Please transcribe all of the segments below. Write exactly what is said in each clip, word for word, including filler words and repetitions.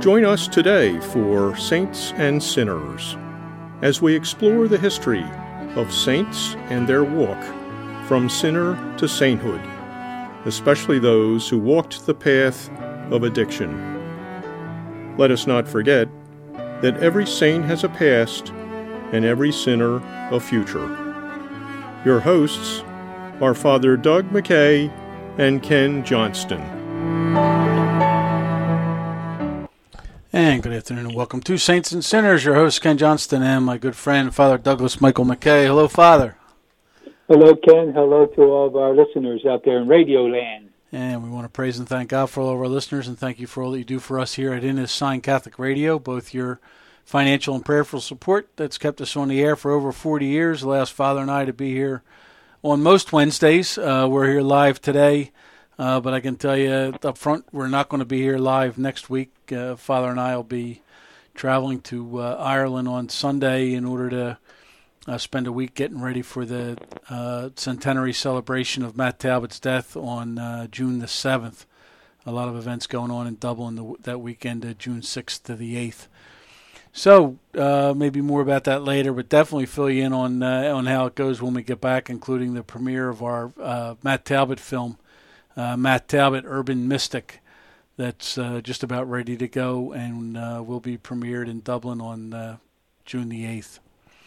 Join us today for Saints and Sinners as we explore the history of saints and their walk from sinner to sainthood, especially those who walked the path of addiction. Let us not forget that every saint has a past and every sinner a future. Your hosts are Father Doug McKay and Ken Johnston. And good afternoon and welcome to Saints and Sinners. Your host, Ken Johnston, and my good friend, Father Douglas Michael McKay. Hello, Father. Hello, Ken. Hello to all of our listeners out there in Radio Land. And we want to praise and thank God for all of our listeners, and thank you for all that you do for us here at In His Sign Catholic Radio, both your financial and prayerful support that's kept us on the air for over forty years, allows Father and I to be here on most Wednesdays. Uh, we're here live today. Uh, but I can tell you up front, we're not going to be here live next week. Uh, Father and I will be traveling to uh, Ireland on Sunday in order to uh, spend a week getting ready for the uh, centenary celebration of Matt Talbot's death on uh, June the seventh. A lot of events going on in Dublin the, that weekend, uh, June sixth to the eighth. So uh, maybe more about that later, but definitely fill you in on, uh, on how it goes when we get back, including the premiere of our uh, Matt Talbot film, Uh, Matt Talbot, Urban Mystic, that's uh, just about ready to go and uh, will be premiered in Dublin on uh, June the eighth.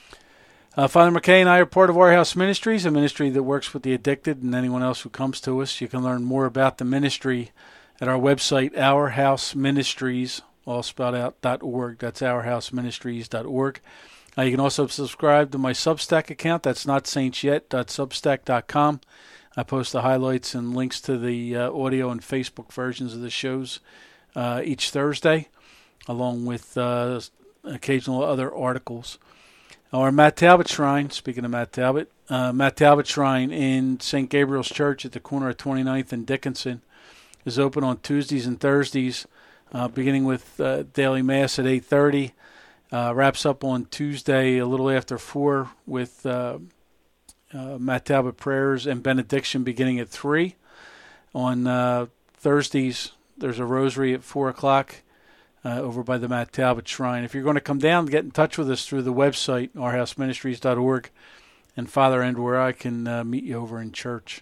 Uh, Father McKay and I are part of Our House Ministries, a ministry that works with the addicted and anyone else who comes to us. You can learn more about the ministry at our website, Our House Ministries, all spelled out, .org. That's our house ministries dot org. Uh, you can also subscribe to my Substack account. That's not saints yet dot substack dot com. I post the highlights and links to the uh, audio and Facebook versions of the shows uh, each Thursday, along with uh, occasional other articles. Our Matt Talbot Shrine, speaking of Matt Talbot, uh, Matt Talbot Shrine in Saint Gabriel's Church at the corner of twenty-ninth and Dickinson is open on Tuesdays and Thursdays, uh, beginning with uh, daily Mass at eight thirty. Uh, wraps up on Tuesday a little after four with Uh, Uh, Matt Talbot prayers and benediction beginning at three. On uh, Thursdays, there's a rosary at four o'clock uh, over by the Matt Talbot Shrine. If you're going to come down, get in touch with us through the website, our house ministries dot org, and Father and where I can uh, meet you over in church.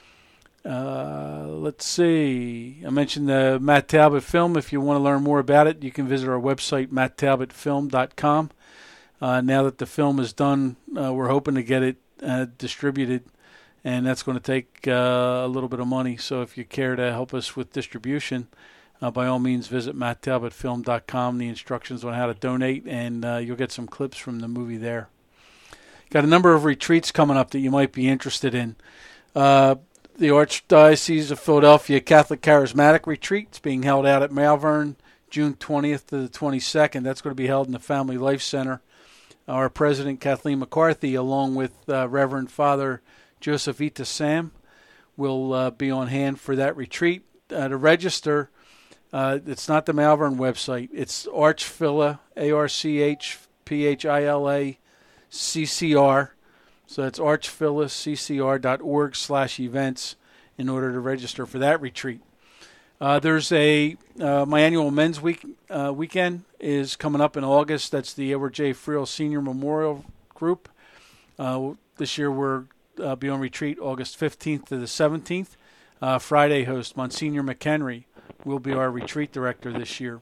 Uh, let's see. I mentioned the Matt Talbot film. If you want to learn more about it, you can visit our website, matt talbot film dot com. Uh, now that the film is done, uh, we're hoping to get it Uh, distributed, and that's going to take uh, a little bit of money. So if you care to help us with distribution, uh, by all means visit matt talbot film dot com, the instructions on how to donate, and uh, you'll get some clips from the movie there. Got a number of retreats coming up that you might be interested in. Uh, the Archdiocese of Philadelphia Catholic Charismatic Retreat is being held out at Malvern June twentieth to the twenty-second. That's going to be held in the Family Life Center. Our President, Kathleen McCarthy, along with uh, Reverend Father Joseph Ita Sam, will uh, be on hand for that retreat. Uh, to register, uh, it's not the Malvern website. It's Archphila, A R C H P H I L A C C R. So it's archphila c c r dot org slash events in order to register for that retreat. Uh, there's a, uh, my annual men's week uh, weekend is coming up in August. That's the Edward J. Friel Senior Memorial Group. Uh, this year we're uh, be on retreat August fifteenth to the seventeenth. Uh, Friday host Monsignor McHenry will be our retreat director this year.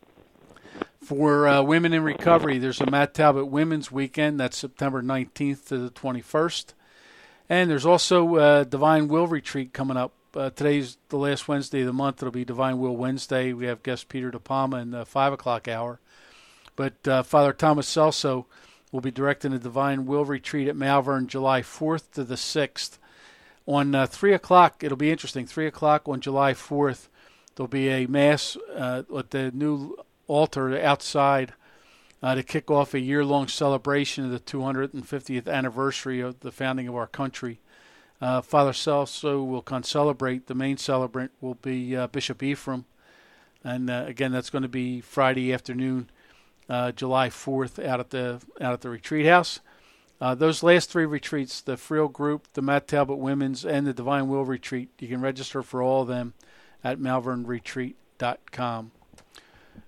For uh, women in recovery, there's a Matt Talbot Women's Weekend. That's September nineteenth to the twenty-first. And there's also a Divine Will Retreat coming up. Uh, today's the last Wednesday of the month. It'll be Divine Will Wednesday. We have guest Peter De Palma in the five o'clock hour. But uh, Father Thomas Celso will be directing a Divine Will Retreat at Malvern July fourth to the sixth. On uh, three o'clock, it'll be interesting, three o'clock on July fourth, there'll be a Mass uh, at the new altar outside uh, to kick off a year-long celebration of the two hundred fiftieth anniversary of the founding of our country. Uh, Father Celso will concelebrate. The main celebrant will be uh, Bishop Ephraim. And uh, again, that's going to be Friday afternoon, uh, July fourth, out at the out at the retreat house. Uh, those last three retreats, the Friel Group, the Matt Talbot Women's, and the Divine Will Retreat, you can register for all of them at malvern retreat dot com.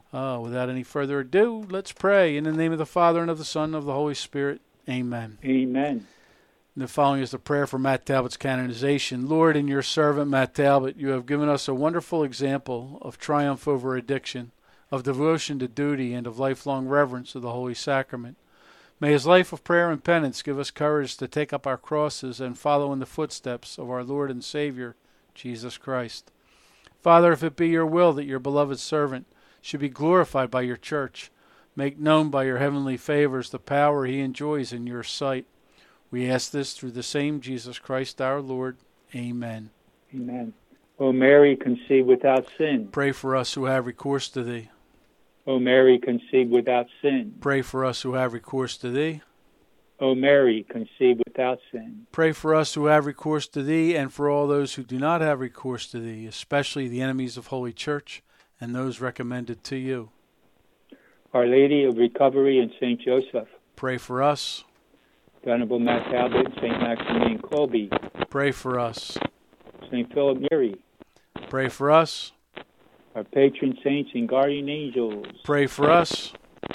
Uh, without any further ado, let's pray. In the name of the Father, and of the Son, and of the Holy Spirit. Amen. Amen. And the following is the prayer for Matt Talbot's canonization. Lord, in your servant Matt Talbot, you have given us a wonderful example of triumph over addiction, of devotion to duty, and of lifelong reverence of the Holy Sacrament. May his life of prayer and penance give us courage to take up our crosses and follow in the footsteps of our Lord and Savior, Jesus Christ. Father, if it be your will that your beloved servant should be glorified by your church, make known by your heavenly favors the power he enjoys in your sight. We ask this through the same Jesus Christ our Lord. Amen. Amen. O Mary, conceived without sin. Pray for us who have recourse to thee. O Mary, conceived without sin. Pray for us who have recourse to thee. O Mary, conceived without sin. Pray for us who have recourse to thee, and for all those who do not have recourse to thee, especially the enemies of Holy Church and those recommended to you. Our Lady of Recovery and Saint Joseph. Pray for us. Venerable Matt Talbot and Saint Maximilian Kolbe. Pray for us. Saint Philip Neri. Pray for us. Our patron saints and guardian angels. Pray for us.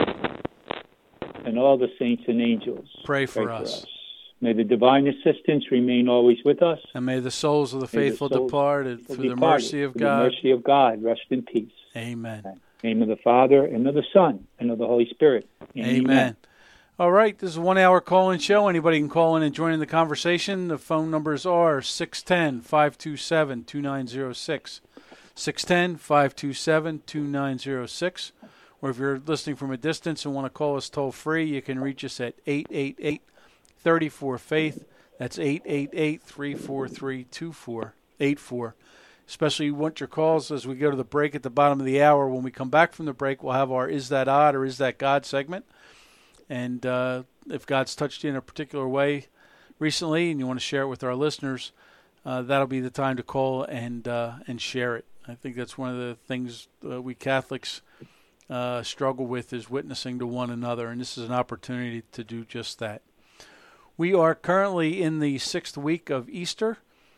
And all the saints and angels. Pray for, Pray us. for us. May the divine assistance remain always with us. And may the souls of the May the faithful souls departed, through the departed, mercy of through God. the mercy of God, rest in peace. Amen. In the name of the Father, and of the Son, and of the Holy Spirit. Amen. Amen. All right, this is a one-hour call-in show. Anybody can call in and join in the conversation. The phone numbers are six one zero, five two seven, two nine zero six, six one zero, five two seven, two nine zero six. Or if you're listening from a distance and want to call us toll-free, you can reach us at eight eight eight, three four, faith. That's eight eight eight, three four three, two four eight four. Especially you want your calls as we go to the break at the bottom of the hour. When we come back from the break, we'll have our Is That Odd or Is That God segment. And uh, if God's touched you in a particular way recently and you want to share it with our listeners, uh, that'll be the time to call and uh, and share it. I think that's one of the things uh, we Catholics uh, struggle with is witnessing to one another, and this is an opportunity to do just that. We are currently in the sixth week of Easter,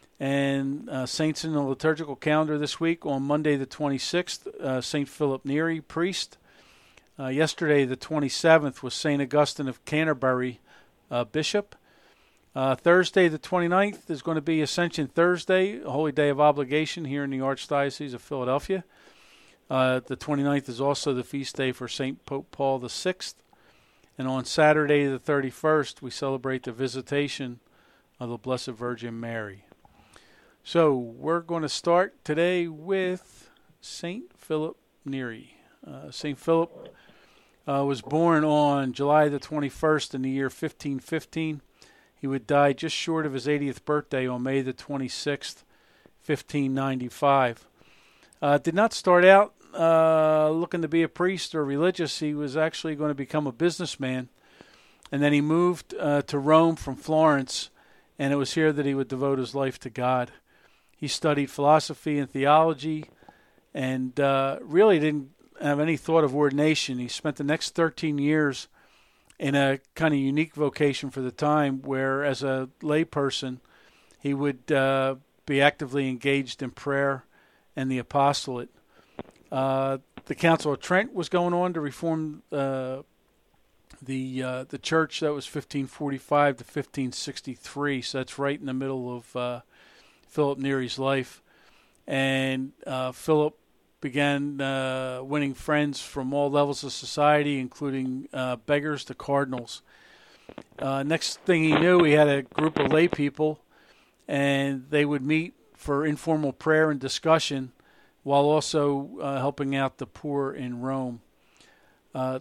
and uh, saints in the liturgical calendar this week. On Monday the twenty-sixth, uh, Saint Philip Neri, priest. Uh, yesterday the twenty-seventh was Saint Augustine of Canterbury, uh, bishop. Uh, Thursday the twenty-ninth is going to be Ascension Thursday, a holy day of obligation here in the Archdiocese of Philadelphia. Uh, the twenty-ninth is also the feast day for Saint Pope Paul the sixth. And on Saturday the thirty-first, we celebrate the visitation of the Blessed Virgin Mary. So we're going to start today with Saint Philip Neri. Uh, Saint Philip uh, was born on July the twenty-first in the year fifteen fifteen. He would die just short of his eightieth birthday on May the twenty-sixth, fifteen ninety-five. Uh, did not start out uh, looking to be a priest or religious. He was actually going to become a businessman. And then he moved uh, to Rome from Florence, and it was here that he would devote his life to God. He studied philosophy and theology and uh, really didn't have any thought of ordination. He spent the next thirteen years in a kind of unique vocation for the time where, as a layperson, he would uh, be actively engaged in prayer and the apostolate. Uh, the Council of Trent was going on to reform uh, the uh, the church. That was fifteen forty-five to fifteen sixty-three, so that's right in the middle of uh, Philip Neri's life. And uh, Philip began uh, winning friends from all levels of society, including uh, beggars to cardinals. Uh, next thing he knew, he had a group of lay people, and they would meet for informal prayer and discussion while also uh, helping out the poor in Rome. Uh,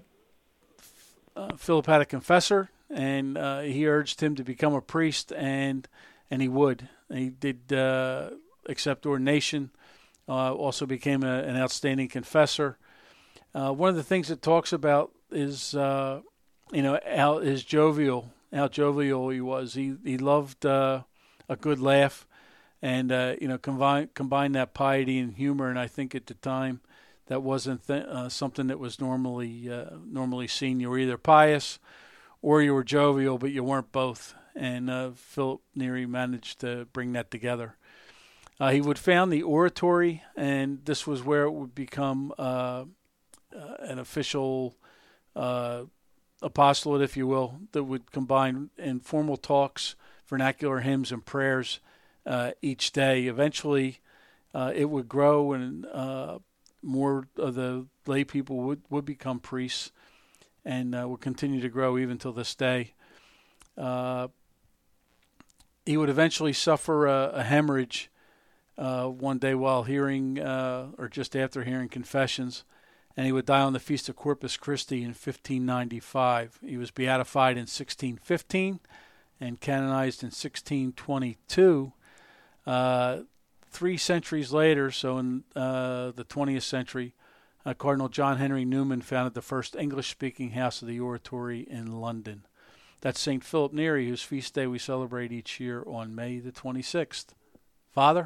uh, Philip had a confessor, and uh, he urged him to become a priest, and and he would. He did uh, accept ordination. Uh, also became a, an outstanding confessor. Uh, one of the things it talks about is, uh, you know, how his jovial, how jovial he was. He he loved uh, a good laugh, and uh, you know, combine combine that piety and humor. And I think at the time, that wasn't th- uh, something that was normally uh, normally seen. You were either pious or you were jovial, but you weren't both. And uh, Philip Neri managed to bring that together. Uh, he would found the oratory, and this was where it would become uh, uh, an official uh, apostolate, if you will, that would combine informal talks, vernacular hymns, and prayers uh, each day. Eventually, uh, it would grow, and uh, more of the lay people would, would become priests, and uh, would continue to grow even till this day. Uh, he would eventually suffer a, a hemorrhage uh, one day while hearing, uh, or just after hearing confessions, and he would die on the Feast of Corpus Christi in fifteen ninety-five. He was beatified in sixteen fifteen and canonized in sixteen twenty-two. Uh, three centuries later, so in uh, the twentieth century, uh, Cardinal John Henry Newman founded the first English-speaking house of the Oratory in London. That's Saint Philip Neri, whose feast day we celebrate each year on May the twenty-sixth. Father?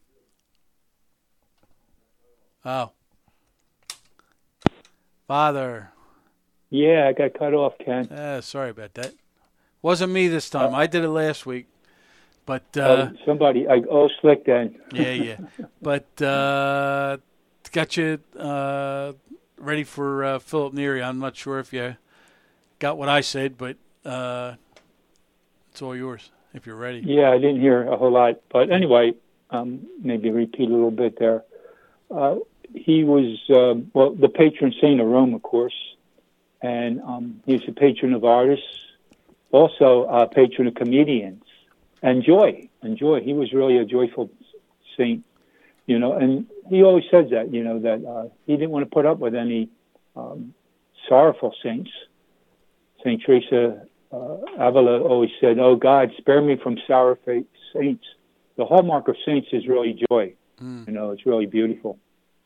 Oh. Father. Yeah, I got cut off, Ken. Uh, sorry about that. Wasn't me this time. Uh, I did it last week. But uh, uh, somebody, I, oh, slick then. yeah, yeah. But uh, got you uh, ready for uh, Philip Neri. I'm not sure if you got what I said, but uh, it's all yours if you're ready. Yeah, I didn't hear a whole lot. But anyway, um, maybe repeat a little bit there. Uh, he was, uh, well, the patron saint of Rome, of course. And um, he was a patron of artists, also a patron of comedians. And joy, and joy. He was really a joyful saint, you know, and he always says that, you know, that uh, he didn't want to put up with any um, sorrowful saints. Saint Teresa uh, Avila always said, "Oh, God, spare me from sour saints." The hallmark of saints is really joy. Mm. You know, it's really beautiful.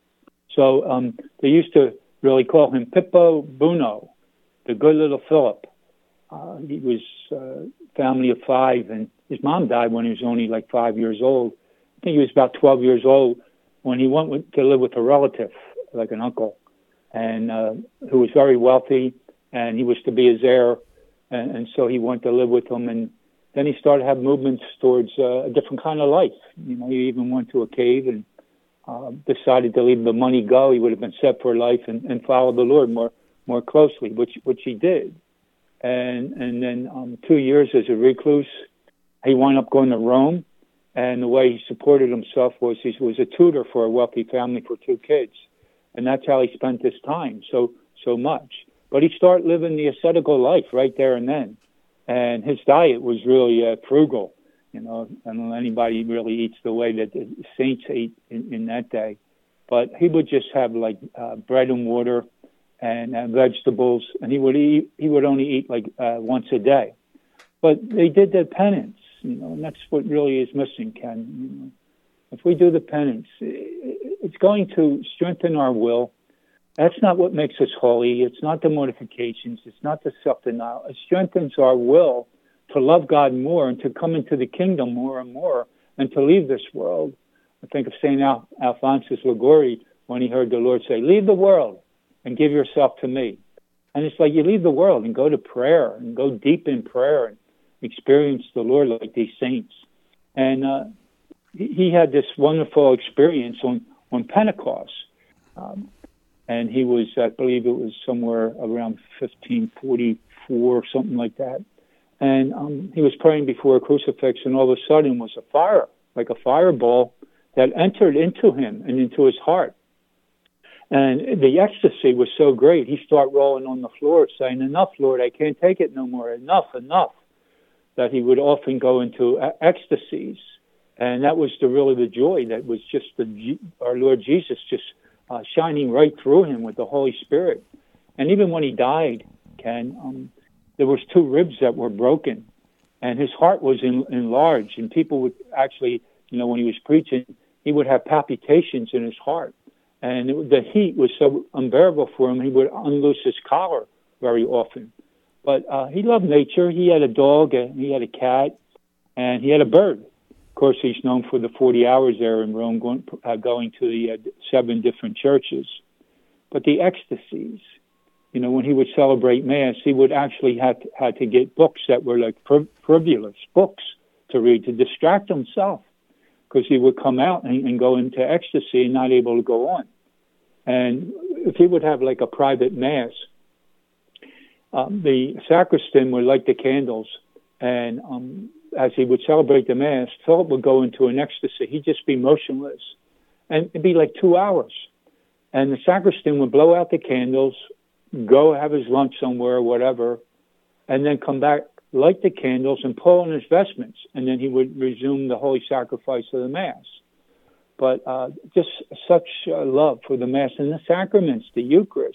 So um, they used to really call him Pippo Buono, the good little Philip. Uh, he was uh, family of five, and his mom died when he was only like five years old. I think he was about twelve years old when he went with, to live with a relative, like an uncle, and uh, who was very wealthy, and he was to be his heir, and, and so he went to live with him, and then he started to have movements towards uh, a different kind of life. You know, he even went to a cave and uh, decided to leave the money go. He would have been set for life and, and follow the Lord more more closely, which which he did. And and then um, two years as a recluse, he wound up going to Rome. And the way he supported himself was he was a tutor for a wealthy family for two kids. And that's how he spent his time so so much. But he started living the ascetical life right there and then. And his diet was really uh, frugal. You know, I don't know anybody really eats the way that the saints ate in, in that day. But he would just have like uh, bread and water and uh, vegetables, and he would eat. He would only eat like uh, once a day. But they did their penance, you know, and that's what really is missing, Ken. You know, if we do the penance, it's going to strengthen our will. That's not what makes us holy. It's not the mortifications. It's not the self-denial. It strengthens our will to love God more and to come into the kingdom more and more and to leave this world. I think of Saint Al- Alphonsus Liguori when he heard the Lord say, "Leave the world and give yourself to me." And it's like you leave the world and go to prayer and go deep in prayer and experience the Lord like these saints. And uh, he, he had this wonderful experience on, on Pentecost. Um, and he was, I believe it was somewhere around fifteen forty-four, something like that. And um, he was praying before a crucifix, and all of a sudden was a fire, like a fireball that entered into him and into his heart. And the ecstasy was so great, he started rolling on the floor saying, "Enough, Lord, I can't take it no more. Enough, enough." That he would often go into ecstasies. And that was the really the joy that was just the our Lord Jesus just uh, shining right through him with the Holy Spirit. And even when he died, Ken, um, there was two ribs that were broken. And his heart was in, enlarged. And people would actually, you know, when he was preaching, he would have palpitations in his heart. And it, the heat was so unbearable for him, he would unloose his collar very often. But uh, he loved nature. He had a dog, and he had a cat, and he had a bird. Of course, he's known for the forty hours there in Rome, going, uh, going to the uh, seven different churches. But the ecstasies, you know, when he would celebrate Mass, he would actually have to, had to get books that were like frivolous books to read to distract himself, because he would come out and, and go into ecstasy and not able to go on. And if he would have like a private mass, um, the sacristan would light the candles, and um, as he would celebrate the mass, Philip would go into an ecstasy. He'd just be motionless, and it'd be like two hours. And the sacristan would blow out the candles, go have his lunch somewhere, whatever, and then come back, light the candles, and pull on his vestments, and then he would resume the holy sacrifice of the Mass. But uh, just such uh, love for the Mass and the sacraments, the Eucharist.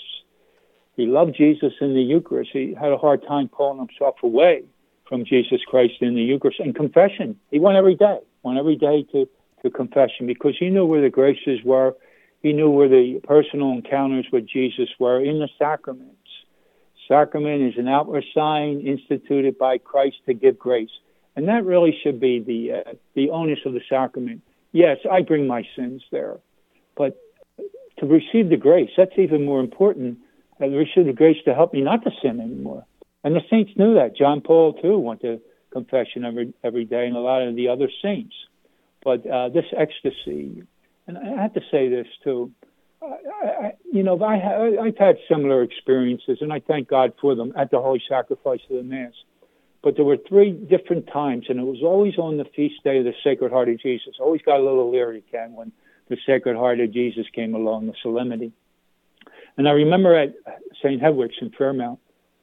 He loved Jesus in the Eucharist. He had a hard time pulling himself away from Jesus Christ in the Eucharist. And confession, he went every day, went every day to, to confession, because he knew where the graces were. He knew where the personal encounters with Jesus were in the sacraments. Sacrament is an outward sign instituted by Christ to give grace. And that really should be the uh, the onus of the sacrament. Yes, I bring my sins there. But to receive the grace, that's even more important. Uh, to receive the grace to help me not to sin anymore. And the saints knew that. John Paul, too, went to confession every, every day, and a lot of the other saints. But uh, this ecstasy, and I have to say this, too. I, I, you know, I ha- I've had similar experiences, and I thank God for them at the Holy Sacrifice of the Mass. But there were three different times, and it was always on the feast day of the Sacred Heart of Jesus. I always got a little leery, Ken, when the Sacred Heart of Jesus came along, the solemnity. And I remember at Saint Hedwig's in Fairmount,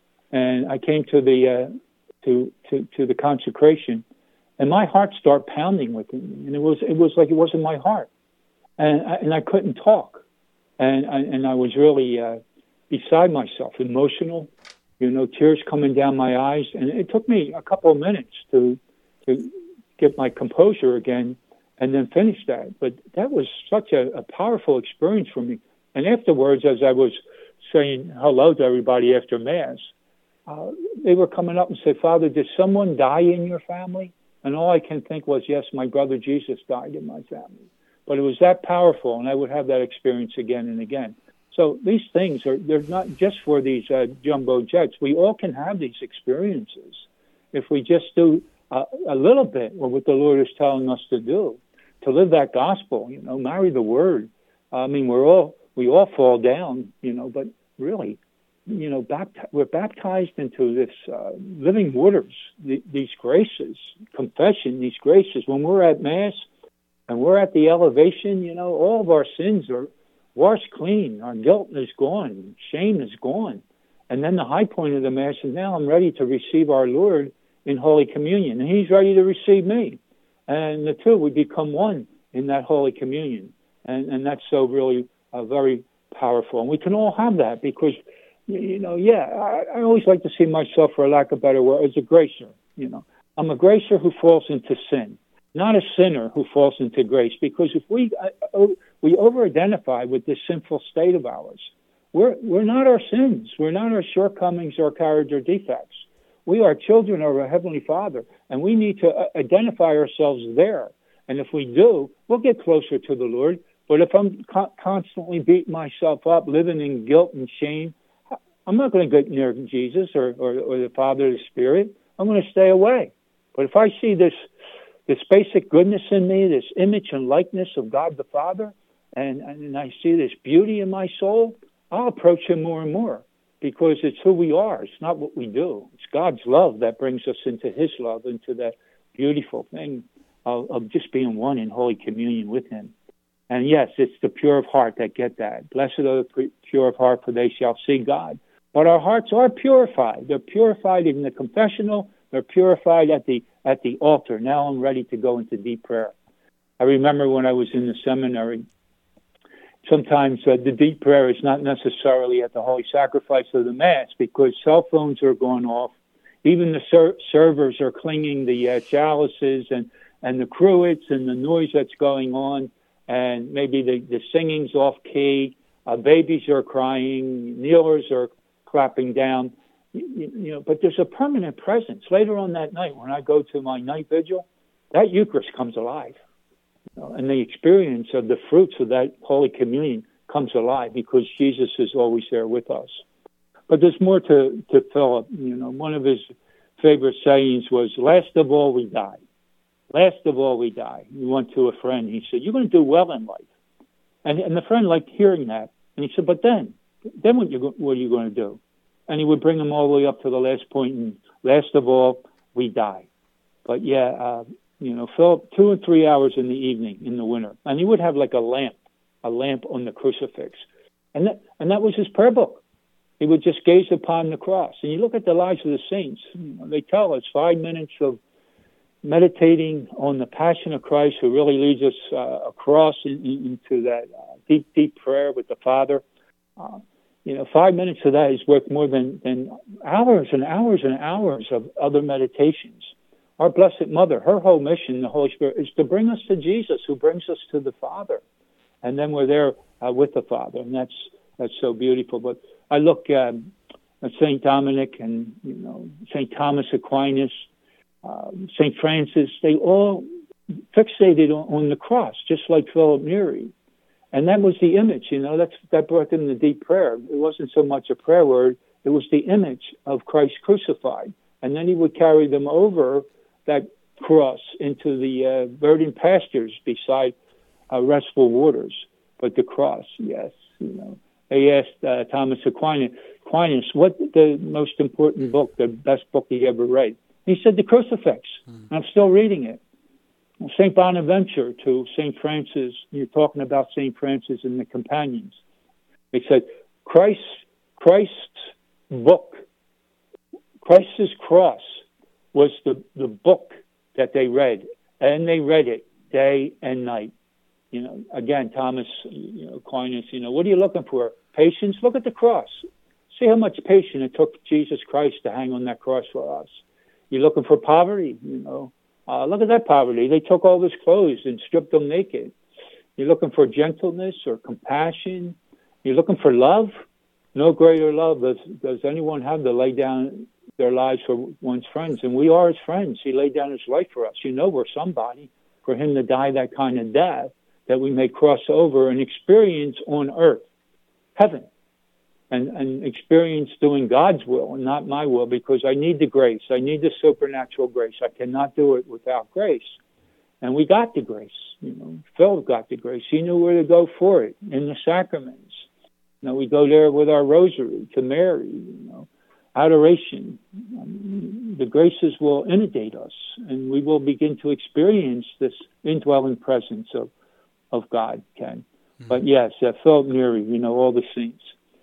and I came to the uh, to, to to the consecration, and my heart started pounding within me, and it was it was like it wasn't my heart, and I, and I couldn't talk, and I, and I was really uh, beside myself, emotional, you know, tears coming down my eyes, and it took me a couple of minutes to to get my composure again, and then finish that. But that was such a, a powerful experience for me. And afterwards, as I was saying hello to everybody after Mass, uh, they were coming up and said, "Father, did someone die in your family?" And all I can think was, yes, my brother Jesus died in my family. But it was that powerful, and I would have that experience again and again. So these things are, they're not just for these uh, jumbo jets. We all can have these experiences if we just do uh, a little bit of what the Lord is telling us to do, to live that gospel, you know, marry the word. I mean, we're all, we all fall down, you know, but really, you know, bapti- we're baptized into this uh, living waters, the, these graces, confession, these graces. When we're at Mass and we're at the elevation, you know, all of our sins are washed clean. Our guilt is gone. Shame is gone. And then the high point of the Mass is, now I'm ready to receive our Lord in Holy Communion. And He's ready to receive me. And the two, we become one in that Holy Communion. And, and that's so really uh, very powerful. And we can all have that because, you know, yeah, I, I always like to see myself, for lack of a better word, as a gracer. You know, I'm a gracer who falls into sin, not a sinner who falls into grace. Because if we uh, we over-identify with this sinful state of ours, we're we're not our sins, we're not our shortcomings or character defects. We are children of our Heavenly Father, and we need to uh, identify ourselves there. And if we do, we'll get closer to the Lord. But if I'm co- constantly beating myself up, living in guilt and shame, I'm not going to get near Jesus or, or, or the Father or the Spirit. I'm going to stay away. But if I see this this basic goodness in me, this image and likeness of God the Father, and, and I see this beauty in my soul, I'll approach Him more and more because it's who we are. It's not what we do. It's God's love that brings us into His love, into that beautiful thing of, of just being one in Holy Communion with Him. And yes, it's the pure of heart that get that. Blessed are the pure of heart, for they shall see God. But our hearts are purified. They're purified in the confessional. They're purified at the at the altar. Now I'm ready to go into deep prayer. I remember when I was in the seminary, sometimes uh, the deep prayer is not necessarily at the Holy Sacrifice of the Mass because cell phones are going off. Even the ser- servers are clinging the uh, chalices and, and the cruets and the noise that's going on. And maybe the, the singing's off key. Uh, babies are crying. Kneelers are clapping down. You, you know, but there's a permanent presence. Later on that night, when I go to my night vigil, that Eucharist comes alive. You know, and the experience of the fruits of that Holy Communion comes alive because Jesus is always there with us. But there's more to, to Philip. You know, one of his favorite sayings was, last of all, we die. Last of all, we die. He went to a friend. He said, you're going to do well in life. And, and the friend liked hearing that. And he said, but then, then what, you, what are you going to do? And he would bring them all the way up to the last point, and last of all, we die. But yeah, uh, you know, Philip, two and three hours in the evening in the winter, and he would have like a lamp, a lamp on the crucifix, and that and that was his prayer book. He would just gaze upon the cross. And you look at the lives of the saints; you know, they tell us five minutes of meditating on the Passion of Christ, who really leads us uh, across in, in, into that uh, deep, deep prayer with the Father. Uh, you know, five minutes of that is worth more than, than hours and hours and hours of other meditations. Our Blessed Mother, her whole mission, the Holy Spirit, is to bring us to Jesus, who brings us to the Father. And then we're there uh, with the Father, and that's that's so beautiful. But I look um, at Saint Dominic and, you know, Saint Thomas Aquinas, uh, Saint Francis. They all fixated on, on the cross, just like Philip Neri. And that was the image, you know, that's, that brought them the deep prayer. It wasn't so much a prayer word, it was the image of Christ crucified. And then he would carry them over that cross into the uh, verdant pastures beside uh, restful waters. But the cross, yes, you know. They asked uh, Thomas Aquinas, Aquinas, what the most important book, the best book he ever read? He said, the Crucifix. Mm. I'm still reading it. Saint Bonaventure to Saint Francis, you're talking about Saint Francis and the companions. They said, Christ, Christ's book, Christ's cross was the, the book that they read, and they read it day and night. You know, again, Thomas, you know, Aquinas, you know, what are you looking for? Patience? Look at the cross. See how much patience it took Jesus Christ to hang on that cross for us. You're looking for poverty, you know. Uh, look at that poverty. They took all his clothes and stripped them naked. You're looking for gentleness or compassion. You're looking for love. No greater love does, does anyone have to lay down their lives for one's friends. And we are his friends. He laid down his life for us. You know we're somebody. For him to die that kind of death, that we may cross over and experience on earth heaven. And, and experience doing God's will and not my will, because I need the grace. I need the supernatural grace. I cannot do it without grace. And we got the grace. You know, Philip got the grace. He knew where to go for it in the sacraments. You know, we go there with our rosary to Mary. You know, adoration. Um, the graces will inundate us, and we will begin to experience this indwelling presence of of God. Ken, mm-hmm. But yes, uh, Philip Neri. You know, all the saints.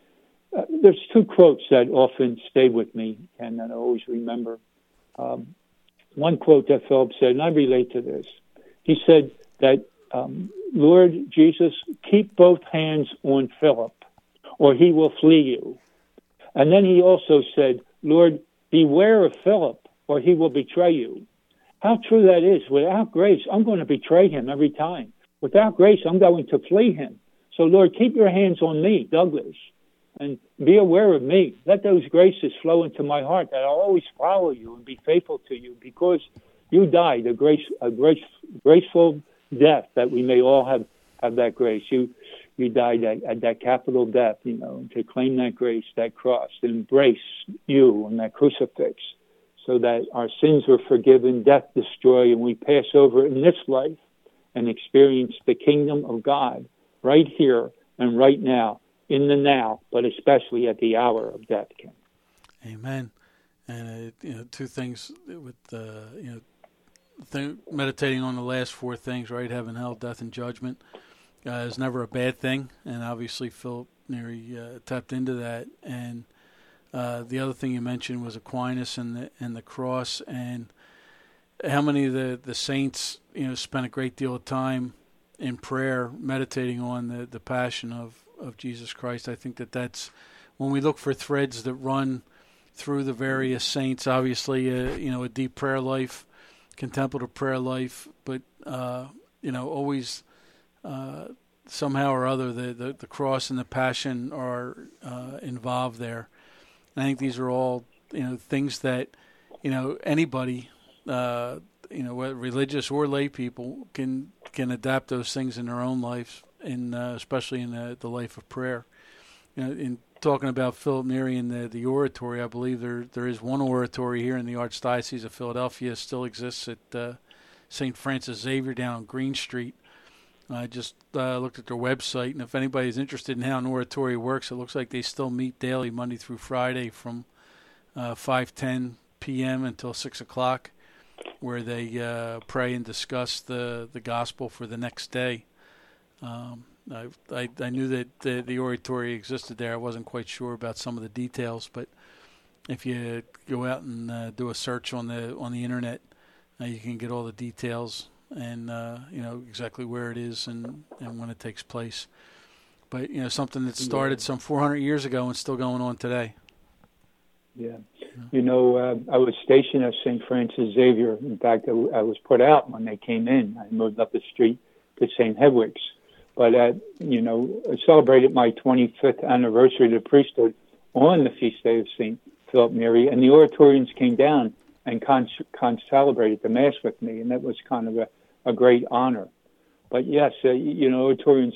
Uh, there's two quotes that often stay with me and that I always remember. Um, one quote that Philip said, and I relate to this. He said that, um, Lord Jesus, keep both hands on Philip, or he will flee you. And then he also said, Lord, beware of Philip, or he will betray you. How true that is. Without grace, I'm going to betray him every time. Without grace, I'm going to flee him. So, Lord, keep your hands on me, Douglas. And be aware of me. Let those graces flow into my heart, that I'll always follow you and be faithful to you, because you died a grace, a grace, graceful death, that we may all have, have that grace. You, you died at, at that capital death, you know, to claim that grace, that cross, to embrace you on that crucifix, so that our sins were forgiven, death destroyed, and we pass over in this life and experience the kingdom of God right here and right now. In the now, but especially at the hour of death, Ken. Amen. And uh, you know, two things with uh, you know, th- meditating on the last four things, right? Heaven, hell, death, and judgment uh, is never a bad thing, and obviously Philip Neri uh, tapped into that. And uh, the other thing you mentioned was Aquinas and the and the cross, and how many of the, the saints, you know, spent a great deal of time in prayer, meditating on the, the passion of. of Jesus Christ. I think that that's when we look for threads that run through the various saints, obviously, uh, you know, a deep prayer life, contemplative prayer life, but, uh, you know, always uh, somehow or other the, the, the cross and the passion are uh, involved there. And I think these are all, you know, things that, you know, anybody, uh, you know, whether religious or lay people can, can adapt those things in their own lives. In uh, especially in the, the life of prayer. You know, in talking about Philip Neri and the, the oratory, I believe there there is one oratory here in the Archdiocese of Philadelphia, still exists at uh, Saint Francis Xavier down on Green Street. I just uh, looked at their website, and if anybody's interested in how an oratory works, it looks like they still meet daily, Monday through Friday, from uh, five ten p.m. until six o'clock, where they uh, pray and discuss the, the gospel for the next day. Um, I, I I knew that the, the oratory existed there. I wasn't quite sure about some of the details, but if you go out and uh, do a search on the on the internet, uh, you can get all the details and uh, you know exactly where it is and, and when it takes place. But you know, something that started yeah. some four hundred years ago and still going on today. Yeah, yeah. you know, uh, I was stationed at Saint Francis Xavier. In fact, I, I was put out when they came in. I moved up the street to Saint Hedwig's. But uh, you know, I celebrated my twenty-fifth anniversary of the priesthood on the feast day of Saint Philip Neri, and the Oratorians came down and con- con- celebrated the Mass with me, and that was kind of a a great honor. But yes, uh, you know, Oratorians,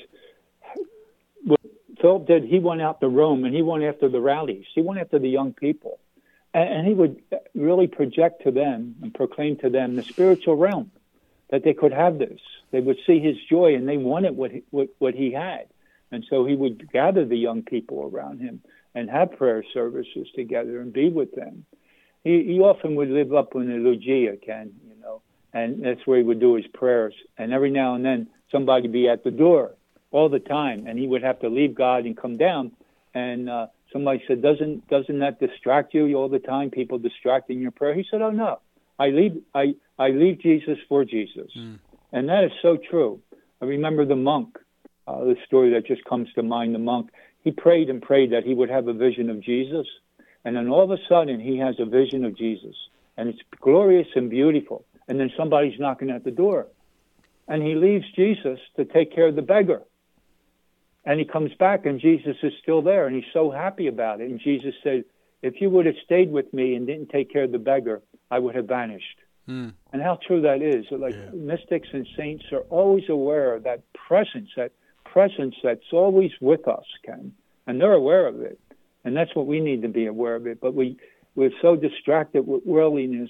what Philip did, he went out to Rome and he went after the rowdies. He went after the young people. And, and he would really project to them and proclaim to them the spiritual realm, that they could have this. They would see his joy and they wanted what he, what, what he had. And so he would gather the young people around him and have prayer services together and be with them. He, he often would live up in the Lucia, Ken, you know, and that's where he would do his prayers. And every now and then, somebody would be at the door all the time, and he would have to leave God and come down. And uh, somebody said, doesn't doesn't that distract you all the time, people distracting your prayer? He said, oh, no. I leave I, I leave Jesus for Jesus. Mm. And that is so true. I remember the monk, uh, the story that just comes to mind, the monk. He prayed and prayed that he would have a vision of Jesus. And then all of a sudden, he has a vision of Jesus. And it's glorious and beautiful. And then somebody's knocking at the door. And he leaves Jesus to take care of the beggar. And he comes back, and Jesus is still there, and he's so happy about it. And Jesus said, if you would have stayed with me and didn't take care of the beggar, I would have vanished. Mm. And how true that is. Like yeah. mystics and saints are always aware of that presence, that presence that's always with us, Ken. And they're aware of it. And that's what we need to be aware of it. But we, we're so distracted with worldliness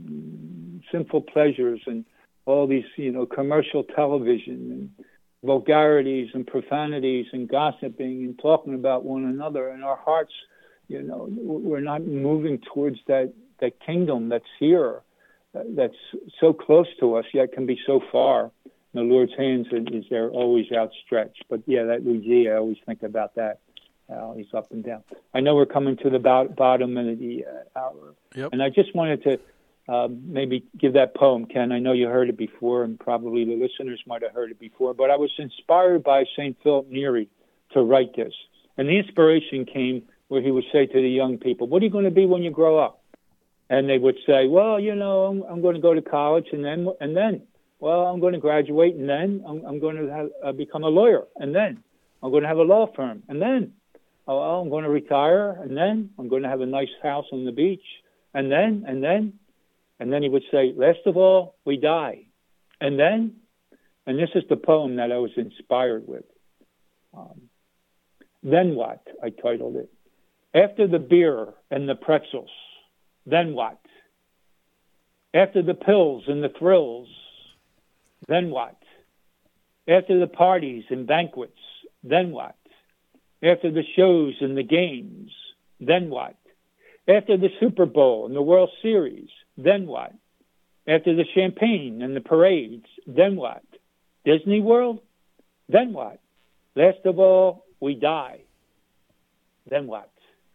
and sinful pleasures and all these, you know, commercial television and vulgarities and profanities and gossiping and talking about one another. And our hearts, you know, we're not moving towards that, that kingdom that's here, uh, that's so close to us, yet can be so far. The Lord's hands is there always outstretched. But yeah, that Luigi, I always think about that. Uh, he's up and down. I know we're coming to the bo- bottom of the uh, hour. Yep. And I just wanted to um, maybe give that poem, Ken. I know you heard it before, and probably the listeners might have heard it before, but I was inspired by Saint Philip Neri to write this. And the inspiration came where he would say to the young people, what are you going to be when you grow up? And they would say, well, you know, I'm, I'm going to go to college, and then, and then, well, I'm going to graduate, and then I'm, I'm going to have, uh, become a lawyer, and then I'm going to have a law firm, and then oh, well, I'm going to retire, and then I'm going to have a nice house on the beach, and then, and then, and then he would say, last of all, we die. And then, and this is the poem that I was inspired with. Um, then what? I titled it. After the beer and the pretzels, then what? After the pills and the thrills, then what? After the parties and banquets, then what? After the shows and the games, then what? After the Super Bowl and the World Series, then what? After the champagne and the parades, then what? Disney World? Then what? Last of all, we die. Then what?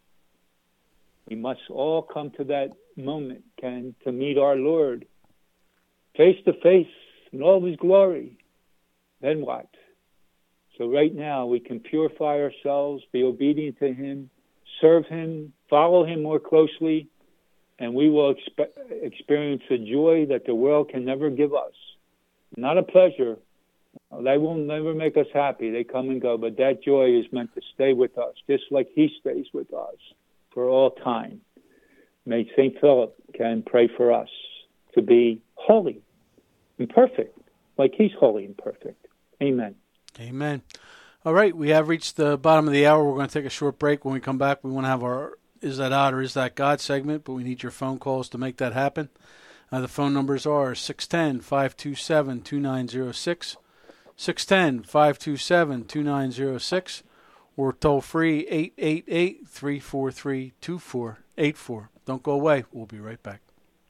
We must all come to that moment, Ken, to meet our Lord face to face in all his glory. Then what? So right now we can purify ourselves, be obedient to him, serve him, follow him more closely, and we will expe- experience a joy that the world can never give us. Not a pleasure. They will never make us happy. They come and go, but that joy is meant to stay with us, just like he stays with us for all time. May Saint Philip can pray for us to be holy and perfect, like he's holy and perfect. Amen. Amen. All right, we have reached the bottom of the hour. We're going to take a short break. When we come back, we want to have our Is That Odd or Is That God segment, but we need your phone calls to make that happen. Uh, the phone numbers are six one zero, five two seven, two nine zero six, six one zero, five two seven, two nine zero six, or toll free eight eight eight, three four three, two four eight four. Don't go away. We'll be right back.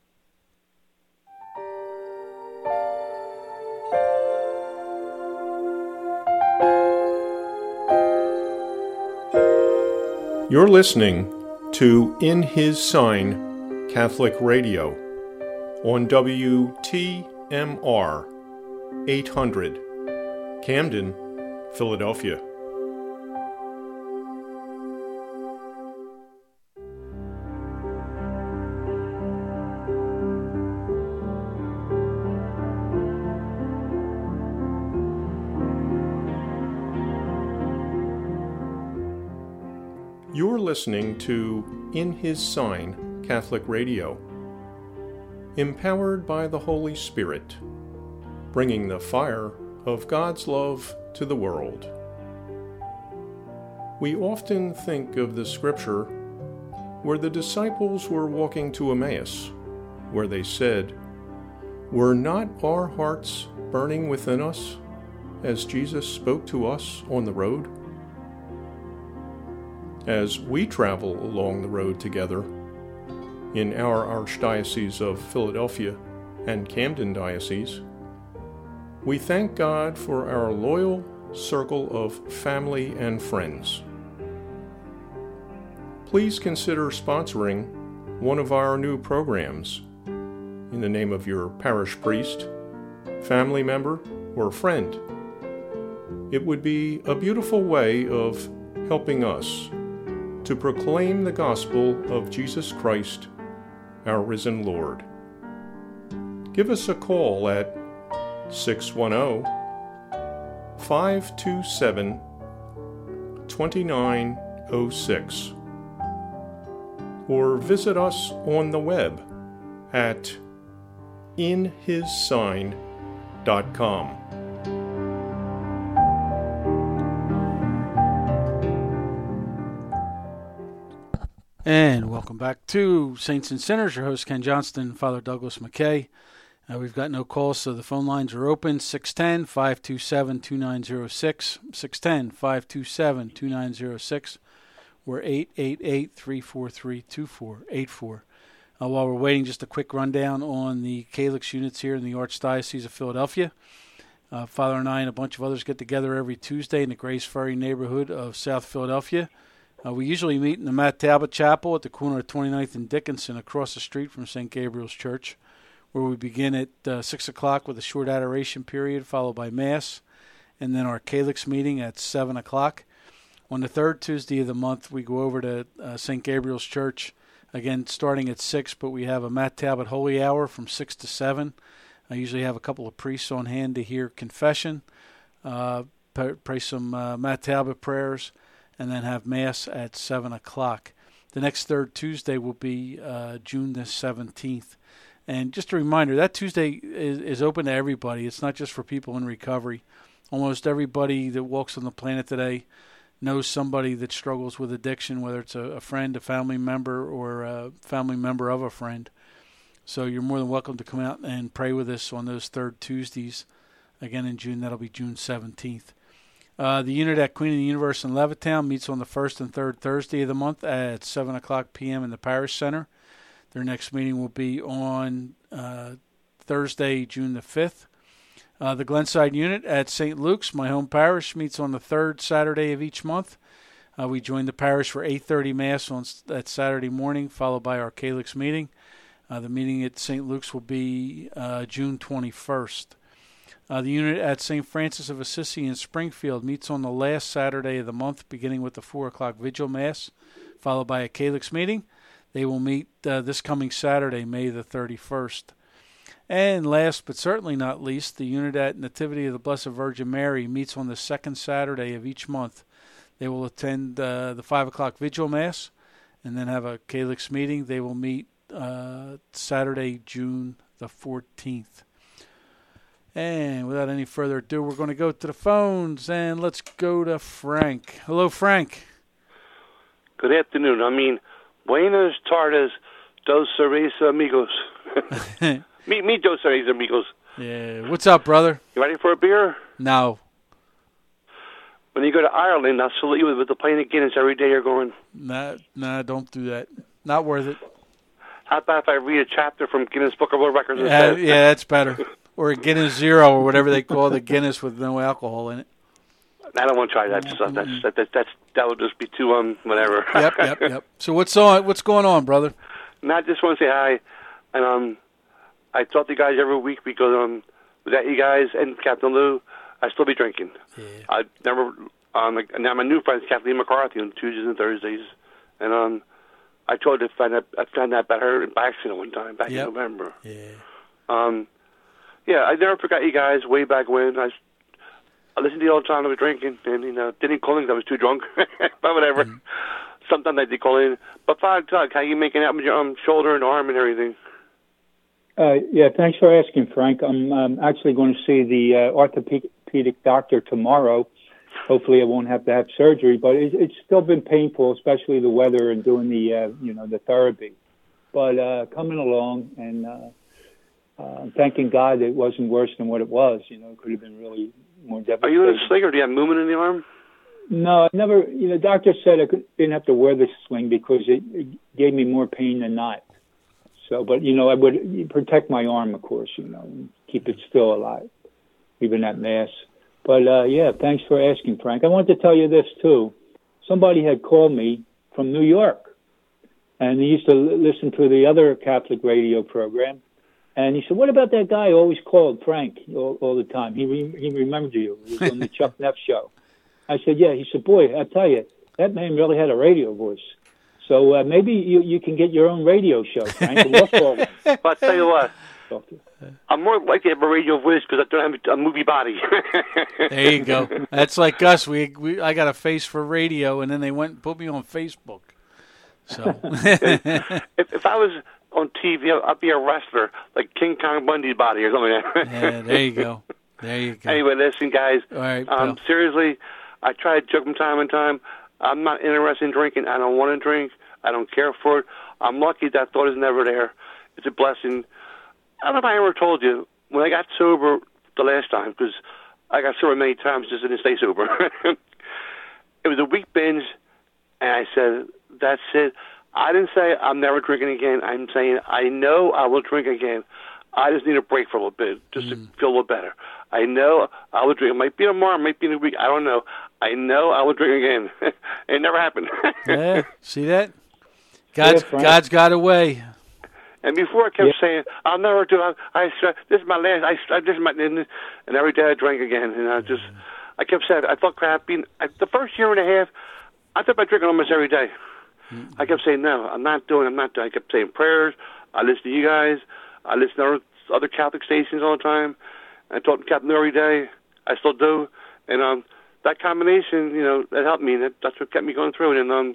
You're listening to In His Sign Catholic Radio on W T M R eight hundred, Camden, Philadelphia. You're listening to In His Sign Catholic Radio, empowered by the Holy Spirit, bringing the fire of God's love to the world. We often think of the scripture where the disciples were walking to Emmaus, where they said, "Were not our hearts burning within us as Jesus spoke to us on the road?" As we travel along the road together in our Archdiocese of Philadelphia and Camden Diocese, we thank God for our loyal circle of family and friends. Please consider sponsoring one of our new programs in the name of your parish priest, family member, or friend. It would be a beautiful way of helping us to proclaim the gospel of Jesus Christ, our risen Lord. Give us a call at six one zero, five two seven, two nine zero six or visit us on the web at in his sign dot com. And welcome back to Saints and Sinners. Your host, Ken Johnston, Father Douglas McKay. Uh, we've got no calls, so the phone lines are open, six one zero, five two seven, two nine zero six, six one zero, five two seven, two nine zero six, or eight eight eight, three four three, two four eight four. Uh, while we're waiting, just a quick rundown on the Calyx units here in the Archdiocese of Philadelphia. Uh, Father and I and a bunch of others get together every Tuesday in the Grace Ferry neighborhood of South Philadelphia. Uh, we usually meet in the Matt Talbot Chapel at the corner of twenty-ninth and Dickinson across the street from Saint Gabriel's Church, where we begin at uh, six o'clock with a short adoration period followed by Mass, and then our Calyx meeting at seven o'clock. On the third Tuesday of the month, we go over to uh, Saint Gabriel's Church, again starting at six, but we have a Matt Talbot Holy Hour from six to seven. I usually have a couple of priests on hand to hear confession, uh, pray some uh, Matt Talbot prayers, and then have Mass at seven o'clock. The next third Tuesday will be uh, June the seventeenth. And just a reminder, that Tuesday is, is open to everybody. It's not just for people in recovery. Almost everybody that walks on the planet today knows somebody that struggles with addiction, whether it's a, a friend, a family member, or a family member of a friend. So you're more than welcome to come out and pray with us on those third Tuesdays. Again, in June, that'll be June seventeenth. Uh, the unit at Queen of the Universe in Levittown meets on the first and third Thursday of the month at seven o'clock p.m. in the Parish Center. Their next meeting will be on uh, Thursday, June the fifth. Uh, the Glenside unit at Saint Luke's, my home parish, meets on the third Saturday of each month. Uh, we join the parish for eight thirty Mass on that Saturday morning, followed by our Calyx meeting. Uh, the meeting at Saint Luke's will be uh, June twenty-first. Uh, the unit at Saint Francis of Assisi in Springfield meets on the last Saturday of the month, beginning with the four o'clock Vigil Mass, followed by a Calyx meeting. They will meet uh, this coming Saturday, May the thirty-first. And last but certainly not least, the unit at Nativity of the Blessed Virgin Mary meets on the second Saturday of each month. They will attend uh, the five o'clock Vigil Mass and then have a Calyx meeting. They will meet uh, Saturday, June the fourteenth. And without any further ado, we're going to go to the phones, and let's go to Frank. Hello, Frank. Good afternoon. I mean, buenas tardes, dos cerveza amigos. me, me dos cerveza amigos. Yeah. What's up, brother? You ready for a beer? No. When you go to Ireland, I'll salute you with a pint of Guinness every day you're going. Nah, nah, don't do that. Not worth it. How about if I read a chapter from Guinness Book of World Records Yeah, instead? yeah, that's better. Or a Guinness Zero, or whatever they call the Guinness with no alcohol in it. I don't want to try that stuff. That's, that, that, that's, that would just be too, um, whatever. Yep, yep, yep. So what's on? What's going on, brother? And I just want to say hi. And um, I talk to you guys every week because um, without you guys and Captain Lou, I'd still be drinking. Yeah. I never. Um, now my new friend's Kathleen McCarthy on Tuesdays and Thursdays, and um, I told her to find that I found that about her by accident one time back Yep. in November. Yeah. Um, yeah, I never forgot you guys way back when. I, I listened to you all the time. I was drinking, and you know, didn't call in because I was too drunk. But whatever. Mm-hmm. Sometimes I did call in. But Father Doug, how you making out with your um, shoulder and arm and everything? Uh, yeah, thanks for asking, Frank. I'm um, actually going to see the uh, orthopedic doctor tomorrow. Hopefully, I won't have to have surgery, but it, it's still been painful, especially the weather and doing the uh, you know the therapy. But uh, coming along, and uh, uh, thanking God it wasn't worse than what it was. You know, it could have been really more devastating. Are you in a sling or do you have movement in the arm? No, I never. You know, the doctor said I could, didn't have to wear the sling because it, it gave me more pain than not. So, but you know, I would protect my arm, of course. You know, and keep it still alive, even at mass. But, uh, yeah, thanks for asking, Frank. I wanted to tell you this, too. Somebody had called me from New York, and he used to l- listen to the other Catholic radio program. And he said, what about that guy who always called Frank all, all the time? He re- he remembered you. He was on the Chuck Neff show. I said, yeah. He said, boy, I tell you, that man really had a radio voice. So uh, maybe you, you can get your own radio show, Frank, and we'll call one. But I'll tell you what. I'm more likely to have a radio voice because I don't have a movie body. There you go. That's like us. We, we I got a face for radio, and then they went and put me on Facebook. So if, if I was on T V, I'd be a wrestler, like King Kong Bundy's body or something like that. Yeah, there you go. There you go. Anyway, listen, guys. All right, um, seriously, I try to joke from time to time. I'm not interested in drinking. I don't want to drink. I don't care for it. I'm lucky that thought is never there. It's a blessing. I don't know if I ever told you, when I got sober the last time, because I got sober many times, just didn't stay sober. It was a week binge, and I said, that's it. I didn't say I'm never drinking again. I'm saying I know I will drink again. I just need a break for a little bit, just mm. to feel a little better. I know I will drink. It might be tomorrow, it might be in a week. I don't know. I know I will drink again. It never happened. Yeah, see that? God's, yeah, God's got a way. And before I kept yeah. saying, I'll never do it. I, I, this is my last, I, this is my, and every day I drank again. And I just, I kept saying, I felt crappy. I, the first year and a half, I thought about drinking almost every day. Mm-hmm. I kept saying, no, I'm not doing it, I'm not doing it. I kept saying prayers. I listened to you guys. I listen to other Catholic stations all the time. I talk to Captain every day. I still do. And um, that combination, you know, that helped me. That, that's what kept me going through it. And um,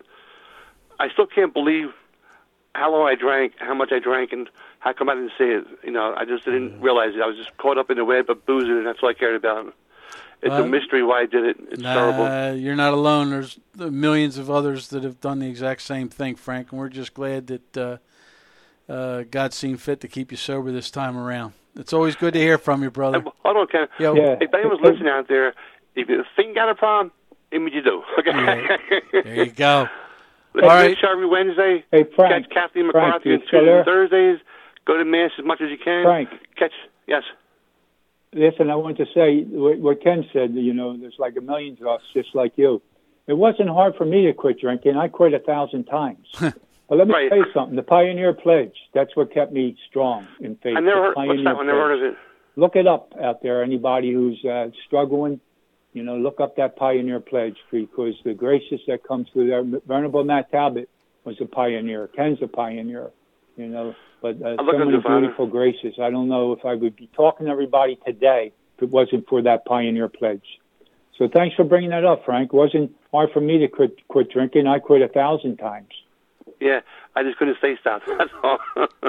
I still can't believe how long I drank, how much I drank, and how come I didn't see it. You know, I just didn't realize it. I was just caught up in the web of boozing, and that's all I cared about. It's well, a mystery why I did it. It's nah, terrible. You're not alone. There's millions of others that have done the exact same thing, Frank, and we're just glad that uh, uh, God seen fit to keep you sober this time around. It's always good to hear from you, brother. Uh, hold on, Ken. Yo, yeah. If anyone's listening out there, if you think you got a problem, it means you do. Okay. Yeah. There you go. Let's all right. Show every Wednesday. Hey, Frank. Catch Kathleen McCarthy on Tuesdays and Thursdays. Go to Mass as much as you can. Frank. Catch, yes. Listen, I want to say what Ken said, you know, there's like a million of us just like you. It wasn't hard for me to quit drinking. I quit a thousand times. But let me right. tell you something. The Pioneer Pledge, that's what kept me strong in faith. I never heard, Pioneer what's that one? I never heard of it. Look it up out there. Anybody who's uh, struggling, you know, look up that Pioneer Pledge because the graces that come through there. Venerable Matt Talbot was a pioneer. Ken's a pioneer, you know. But uh, so many beautiful graces. I don't know if I would be talking to everybody today if it wasn't for that Pioneer Pledge. So thanks for bringing that up, Frank. It wasn't hard for me to quit, quit drinking. I quit a thousand times. Yeah, I just couldn't stay stopped. That's all.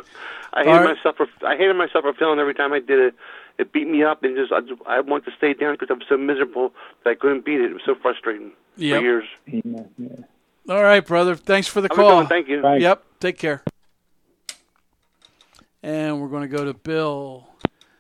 I hated right. myself for I hated myself for feeling every time I did it. It beat me up, and just I, just, I wanted to stay down because I was so miserable that I couldn't beat it. It was so frustrating yep. for years. Yeah, yeah. All right, brother. Thanks for the Have call. Thank you. Right. Yep. Take care. And we're going to go to Bill.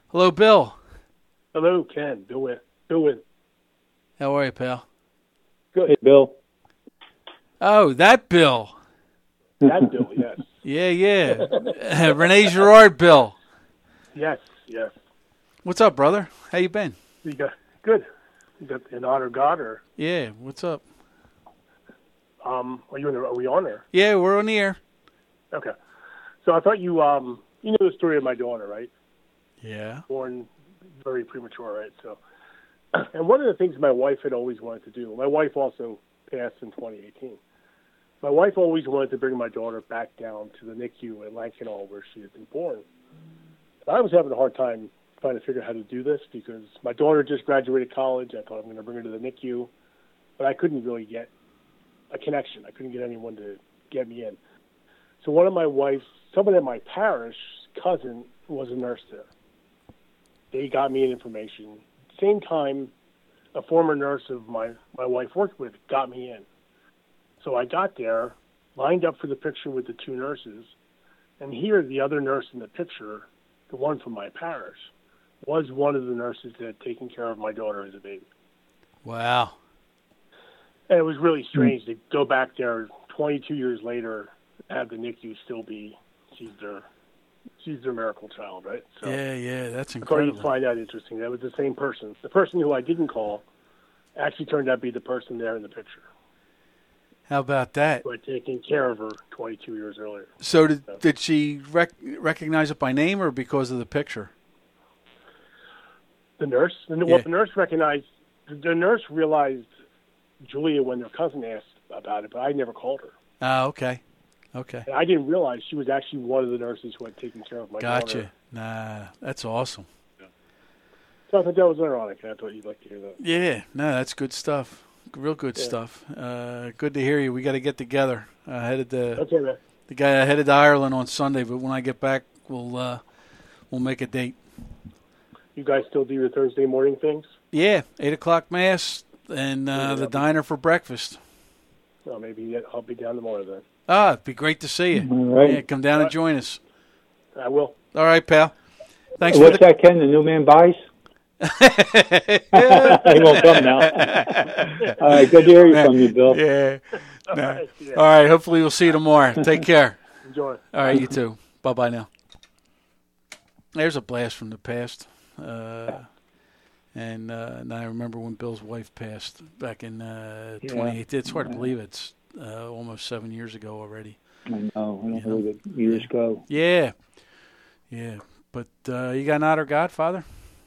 Hello, Bill. Hello, Ken. Bill Wynn. Bill Wynn. How are you, pal? Good. Hey, Bill. Oh, that Bill. That Bill, yes. Yeah, yeah. Renee Girard, Bill. Yes, yes. What's up, brother? How you been? You got good. You got an honor God, or Yeah, what's up? um, are you in the, are we on there? Yeah, we're on the air. Okay. So I thought you um, you know the story of my daughter, right? Yeah. Born very premature, right? So, and one of the things my wife had always wanted to do. My wife also passed in twenty eighteen. My wife always wanted to bring my daughter back down to the N I C U at Lankenau where she had been born. And I was having a hard time trying to figure out how to do this because my daughter just graduated college. I thought I'm going to bring her to the N I C U, but I couldn't really get a connection. I couldn't get anyone to get me in. So one of my wife's, someone in my parish, cousin, was a nurse there. They got me information. Same time, a former nurse of my, my wife worked with got me in. So I got there, lined up for the picture with the two nurses, and here the other nurse in the picture, the one from my parish, was one of the nurses that had taken care of my daughter as a baby. Wow. And it was really strange to go back there twenty-two years later, have the N I C U still be, she's their, she's their miracle child, right? So Yeah, yeah, that's I thought you'd incredible. find that interesting. That was the same person. The person who I didn't call actually turned out to be the person there in the picture How about that? who had taken care of her twenty-two years earlier. So did did she rec- recognize it by name or because of the picture? The nurse, the, Yeah. well, the nurse recognized, the nurse realized Julia when their cousin asked about it, but I never called her. Ah, okay. Okay. And I didn't realize she was actually one of the nurses who had taken care of my Gotcha. daughter. Nah, that's awesome. So I thought that was ironic. I thought you'd like to hear that. Yeah, no, that's good stuff. Real good Yeah. stuff. Uh, good to hear you. We got to get together. I headed to Okay, man. the guy I headed to Ireland on Sunday, but when I get back, we'll uh, we'll make a date. You guys still do your Thursday morning things? Yeah, eight o'clock mass and uh, Yeah. the diner for breakfast. Well, maybe I'll be down tomorrow then. Ah, it'd be great to see you. All right. Yeah, come down and join us. I will. All right, pal. Thanks What's for the. that, Ken? The new man buys? He won't come now. All right, good to hear you from you, Bill. Yeah. All No. right. Yeah. All right. Hopefully, we'll see you tomorrow. Take care. Enjoy. All right, you too. Bye bye now. There's a blast from the past. Uh, and, uh, and I remember when Bill's wife passed back in uh, Yeah. twenty eighteen. It's hard to believe it's uh, almost seven years ago already. I know. I don't You know where the years Yeah. go. Yeah. Yeah. But uh, you got an honor Godfather?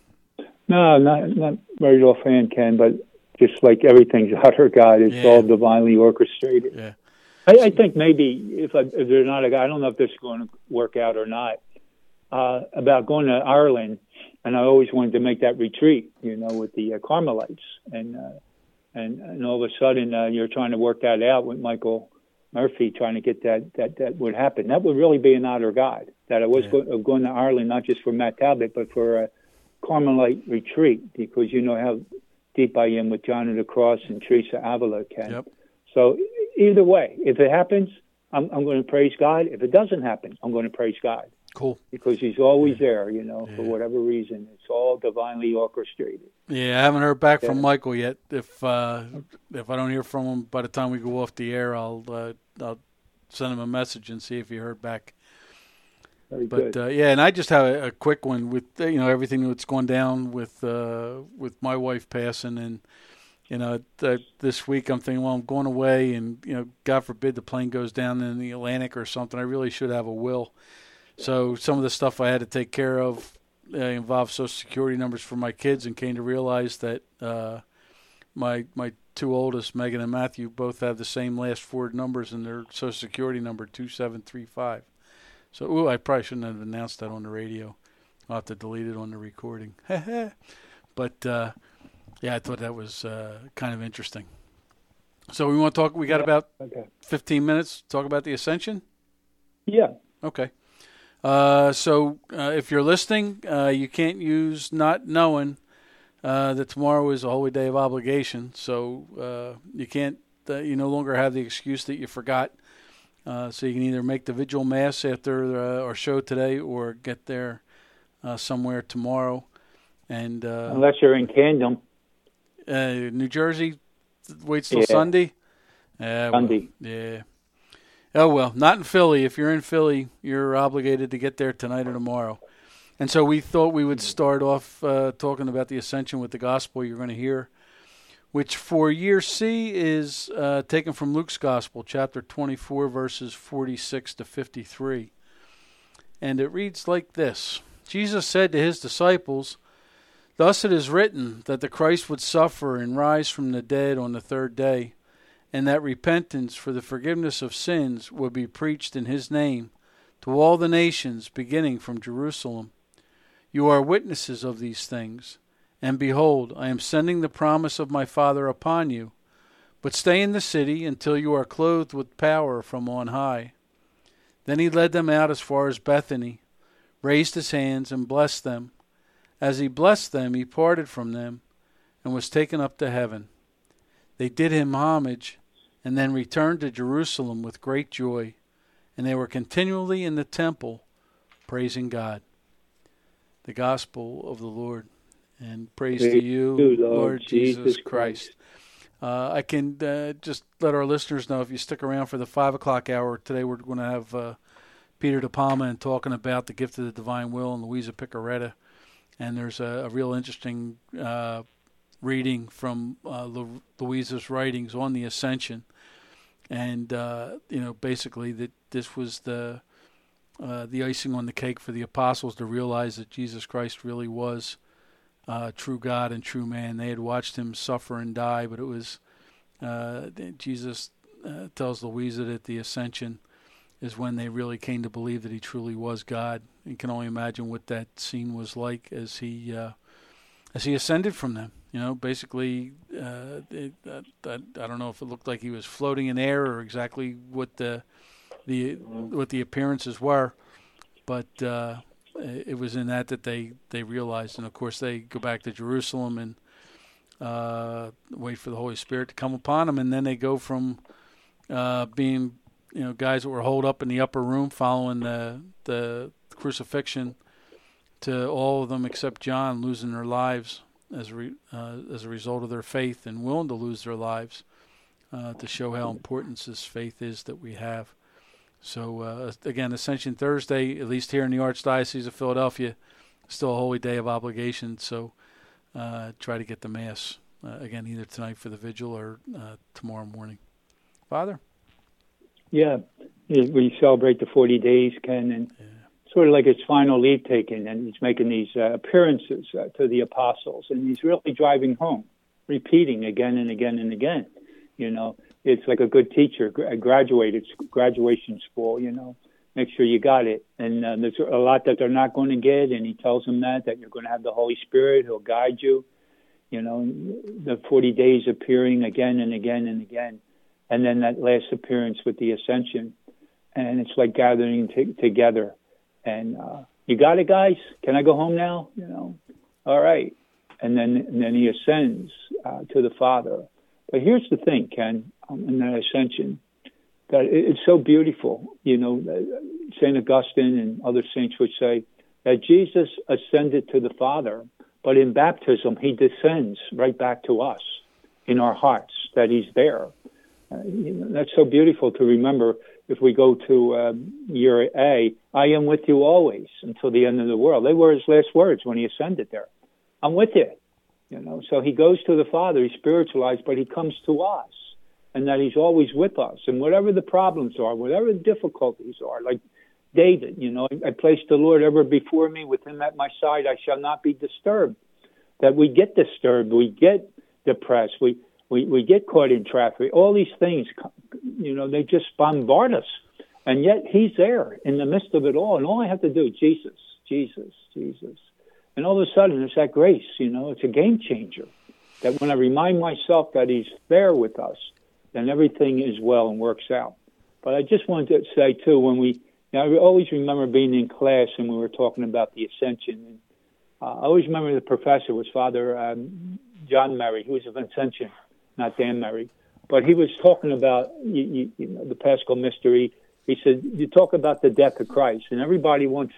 No, not not very offhand, Ken, but just like everything's utter God, it's Yeah. all divinely orchestrated. Yeah. I, I think maybe if, I, if there's not a guy, I don't know if this is going to work out or not, uh, about going to Ireland, and I always wanted to make that retreat, you know, with the uh, Carmelites, and uh, and and all of a sudden uh, you're trying to work that out with Michael Murphy, trying to get that that that would happen. That would really be an honor God that I was Yeah. go, of going to Ireland, not just for Matt Talbot, but for a Carmelite retreat, because you know how deep I am with John of the Cross and Teresa Avila, Ken. Yep. So either way, if it happens, I'm, I'm going to praise God. If it doesn't happen, I'm going to praise God, Cool. because He's always there, you know, for Yeah. whatever reason. It's all divinely orchestrated. Yeah, I haven't heard back from Yeah. Michael yet. If uh, if I don't hear from him by the time we go off the air, I'll uh, I'll send him a message and see if he heard back. Very But good. uh, yeah, and I just have a, a quick one with uh, you know everything that's gone down with uh, with my wife passing, and you know th- this week I'm thinking, well, I'm going away, and you know, God forbid the plane goes down in the Atlantic or something. I really should have a will. So some of the stuff I had to take care of uh, involved Social Security numbers for my kids, and came to realize that uh, my my two oldest, Megan and Matthew, both have the same last four numbers in their Social Security number, two seven three five. So, ooh, I probably shouldn't have announced that on the radio. I'll have to delete it on the recording. But, uh, yeah, I thought that was uh, kind of interesting. So we want to talk, we got Yeah. about Okay. fifteen minutes to talk about the Ascension? Yeah. Okay. Uh, so uh, if you're listening, uh, you can't use not knowing uh, that tomorrow is a holy day of obligation. So uh, you can't, uh, you no longer have the excuse that you forgot. Uh, so you can either make the vigil mass after uh, our show today, or get there uh, somewhere tomorrow. And uh, unless you're in Camden, uh, New Jersey, waits till yeah. Sunday. Uh, Sunday, well, yeah. Oh well, not in Philly. If you're in Philly, you're obligated to get there tonight or tomorrow. And so we thought we would start off uh, talking about the Ascension with the gospel you're going to hear, which for year C is uh, taken from Luke's Gospel, chapter twenty-four, verses forty-six to fifty-three. And it reads like this. Jesus said to his disciples, "Thus it is written that the Christ would suffer and rise from the dead on the third day, and that repentance for the forgiveness of sins would be preached in his name to all the nations, beginning from Jerusalem. You are witnesses of these things. And behold, I am sending the promise of my Father upon you. But stay in the city until you are clothed with power from on high." Then he led them out as far as Bethany, raised his hands, and blessed them. As he blessed them, he parted from them and was taken up to heaven. They did him homage and then returned to Jerusalem with great joy, and they were continually in the temple praising God. The Gospel of the Lord. And praise Praise to you, you, Lord Lord Jesus, Jesus Christ. Uh, I can uh, just let our listeners know, if you stick around for the five o'clock hour, today we're going to have uh, Peter De Palma and talking about the gift of the divine will and Louisa Picaretta. And there's a, a real interesting uh, reading from uh, Lu- Louisa's writings on the Ascension. And, uh, you know, basically that this was the uh, the icing on the cake for the apostles to realize that Jesus Christ really was uh, true God and true man. They had watched him suffer and die, but it was uh, Jesus uh, tells Louisa that the Ascension is when they really came to believe that he truly was God. You can only imagine what that scene was like as he uh, as he ascended from them. You know, basically, uh, it, uh, I, I don't know if it looked like he was floating in air or exactly what the the what the appearances were, but uh, it was in that that they, they realized. And of course, they go back to Jerusalem and uh, wait for the Holy Spirit to come upon them, and then they go from uh, being you know guys that were holed up in the upper room following the the crucifixion to all of them except John losing their lives as a re, uh, as a result of their faith and willing to lose their lives uh, to show how important this faith is that we have. So uh, again, Ascension Thursday, at least here in the Archdiocese of Philadelphia, still a holy day of obligation. So uh, try to get the Mass uh, again either tonight for the vigil or uh, tomorrow morning. Father? Yeah, we celebrate the forty days, Ken, and yeah. sort of like his final leave taking, and he's making these uh, appearances uh, to the apostles, and he's really driving home, repeating again and again and again. You know, it's like a good teacher, a graduated graduation school. You know, make sure you got it, and uh, there's a lot that they're not going to get, and he tells them that that you're going to have the Holy Spirit, He'll guide you. You know, the forty days appearing again and again and again, and then that last appearance with the Ascension. And it's like gathering t- together. And uh, you got it, guys? Can I go home now? You know, all right. And then and then he ascends uh, to the Father. But here's the thing, Ken, um, in that ascension, that it, it's so beautiful. You know, Saint Augustine and other saints would say that Jesus ascended to the Father, but in baptism he descends right back to us in our hearts, that he's there. Uh, you know, that's so beautiful to remember. If we go to um, year A, I am with you always until the end of the world. They were his last words when he ascended there. I'm with you. You know, so he goes to the Father, he's spiritualized, but he comes to us, and that he's always with us. And whatever the problems are, whatever the difficulties are, like David, you know, I placed the Lord ever before me, with him at my side, I shall not be disturbed. That we get disturbed, we get depressed, we We we get caught in traffic. All these things, you know, they just bombard us. And yet he's there in the midst of it all. And all I have to do, Jesus, Jesus, Jesus. And all of a sudden it's that grace, you know, it's a game changer. That when I remind myself that he's there with us, then everything is well and works out. But I just wanted to say, too, when we, you know, I always remember being in class and we were talking about the Ascension. And uh, I always remember the professor was Father um, John Murray, who was of Ascension. Not Dan Murray, but he was talking about you, you, you know, the Paschal Mystery. He said, you talk about the death of Christ, and everybody wants to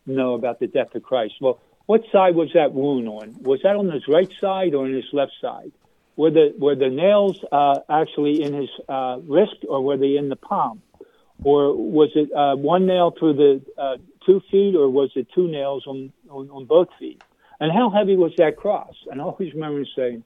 know about the death of Christ. Well, what side was that wound on? Was that on his right side or on his left side? Were the were the nails uh, actually in his uh, wrist, or were they in the palm? Or was it uh, one nail through the uh, two feet, or was it two nails on, on, on both feet? And how heavy was that cross? And I always remember saying,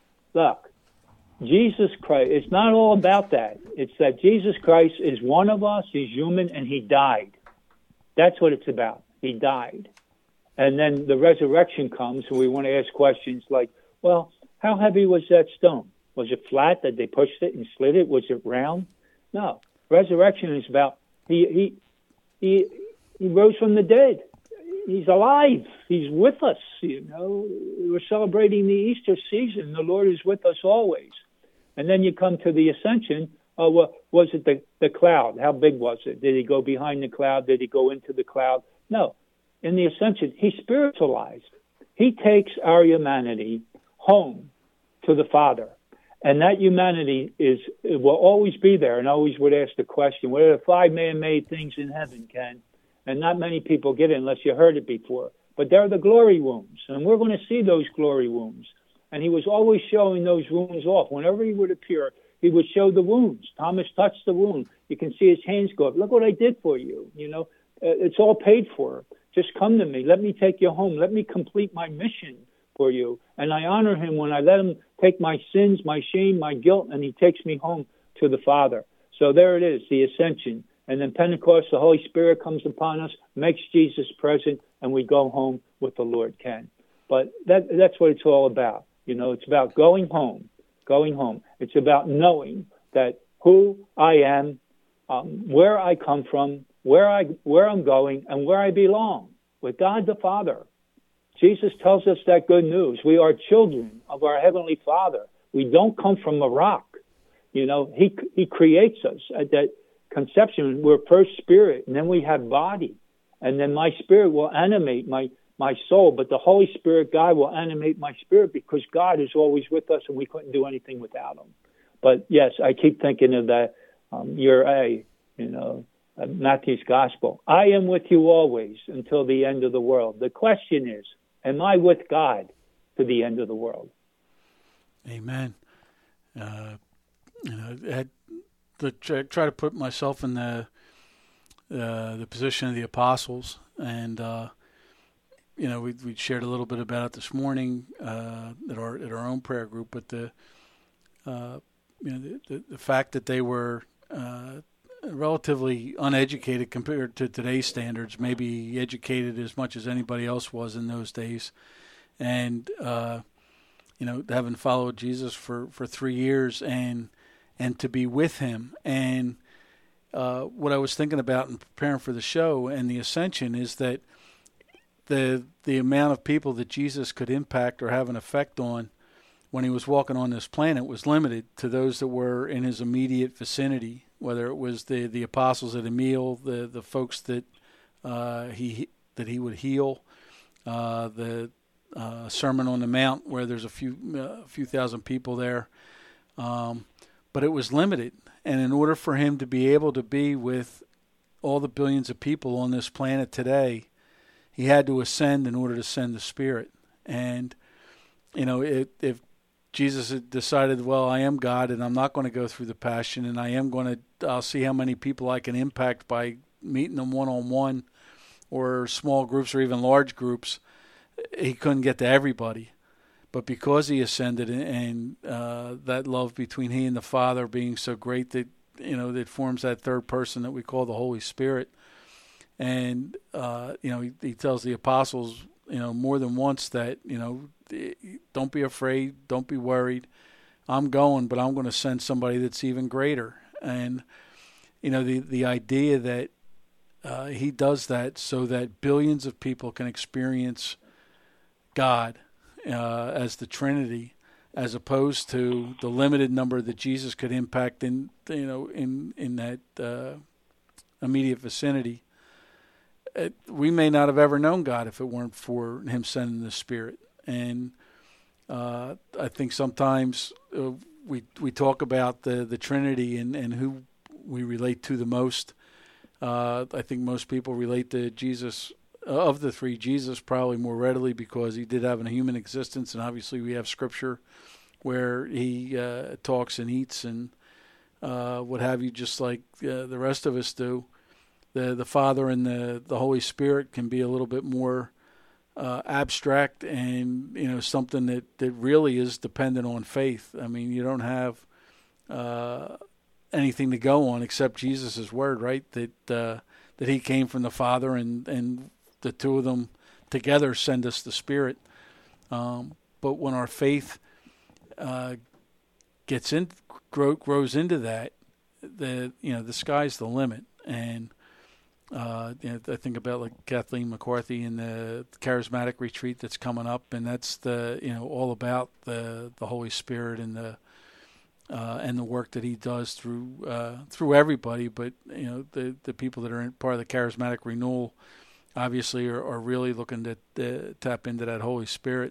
look, Jesus Christ, it's not all about that. It's that Jesus Christ is one of us, he's human, and he died. That's what it's about. He died. And then the resurrection comes, and we want to ask questions like, well, how heavy was that stone? Was it flat that they pushed it and slid it? Was it round? No. Resurrection is about he he he he rose from the dead. He's alive. He's with us. You know, we're celebrating the Easter season. The Lord is with us always. And then you come to the ascension. Oh, well, was it the the cloud? How big was it? Did he go behind the cloud? Did he go into the cloud? No. In the ascension, he spiritualized. He takes our humanity home to the Father. And that humanity is it will always be there, and always would ask the question, what are the five man-made things in heaven, Ken? And not many people get it unless you heard it before. But they're the glory wounds, and we're going to see those glory wounds. And he was always showing those wounds off. Whenever he would appear, he would show the wounds. Thomas touched the wound. You can see his hands go up. Look what I did for you. You know, it's all paid for. Just come to me. Let me take you home. Let me complete my mission for you. And I honor him when I let him take my sins, my shame, my guilt, and he takes me home to the Father. So there it is, the ascension. And then Pentecost, the Holy Spirit comes upon us, makes Jesus present, and we go home with the Lord, Ken. But that that's what it's all about. You know, it's about going home, going home. It's about knowing that who I am, um, where I come from, where I where I'm going, and where I belong with God the Father. Jesus tells us that good news. We are children of our Heavenly Father. We don't come from a rock. You know, He He creates us at that conception. We're first spirit, and then we have body. And then my spirit will animate my, my soul, but the Holy Spirit, God, will animate my spirit because God is always with us, and we couldn't do anything without Him. But, yes, I keep thinking of that um, year A, you know, uh, Matthew's Gospel. I am with you always until the end of the world. The question is, am I with God to the end of the world? Amen. Uh, you know, I had to try to put myself in the uh, the position of the apostles, and uh, you know, we we shared a little bit about it this morning uh, at our at our own prayer group. But the uh, you know the, the, the fact that they were uh, relatively uneducated compared to today's standards, maybe educated as much as anybody else was in those days, and uh, you know, having followed Jesus for, for three years and and to be with him. And uh, what I was thinking about in preparing for the show and the Ascension is that the the amount of people that Jesus could impact or have an effect on when he was walking on this planet was limited to those that were in his immediate vicinity, whether it was the, the apostles at a meal, the the folks that uh, he that he would heal, uh, the uh, Sermon on the Mount where there's a few a uh, few thousand people there, um, but it was limited. And in order for him to be able to be with all the billions of people on this planet today, he had to ascend in order to send the Spirit. And you know, it, if Jesus had decided, well, I am God and I'm not going to go through the passion, and I am going to, I'll see how many people I can impact by meeting them one-on-one or small groups or even large groups, he couldn't get to everybody. But because he ascended and uh, that love between he and the Father being so great that, you know, that forms that third person that we call the Holy Spirit. And, uh, you know, he, he tells the apostles, you know, more than once that, you know, don't be afraid, don't be worried. I'm going, but I'm going to send somebody that's even greater. And, you know, the, the idea that uh, he does that so that billions of people can experience God uh, as the Trinity, as opposed to the limited number that Jesus could impact in, you know, in, in that uh, immediate vicinity. It, we may not have ever known God if it weren't for him sending the Spirit. And uh, I think sometimes uh, we we talk about the, the Trinity and, and who we relate to the most. Uh, I think most people relate to Jesus of the three, Jesus probably more readily because he did have a human existence, and obviously we have Scripture where he uh, talks and eats and uh, what have you, just like uh, the rest of us do. The the Father and the, the Holy Spirit can be a little bit more uh, abstract and, you know, something that, that really is dependent on faith. I mean, you don't have uh, anything to go on except Jesus' word, right? That uh, that he came from the Father, and, and the two of them together send us the Spirit. Um, but when our faith uh, gets in, grow, grows into that, the you know the sky's the limit. And uh, you know, I think about like Kathleen McCarthy and the charismatic retreat that's coming up, and that's the you know all about the the Holy Spirit and the uh, and the work that he does through uh, through everybody. But you know the the people that are in part of the charismatic renewal obviously are, are really looking to uh, tap into that Holy Spirit.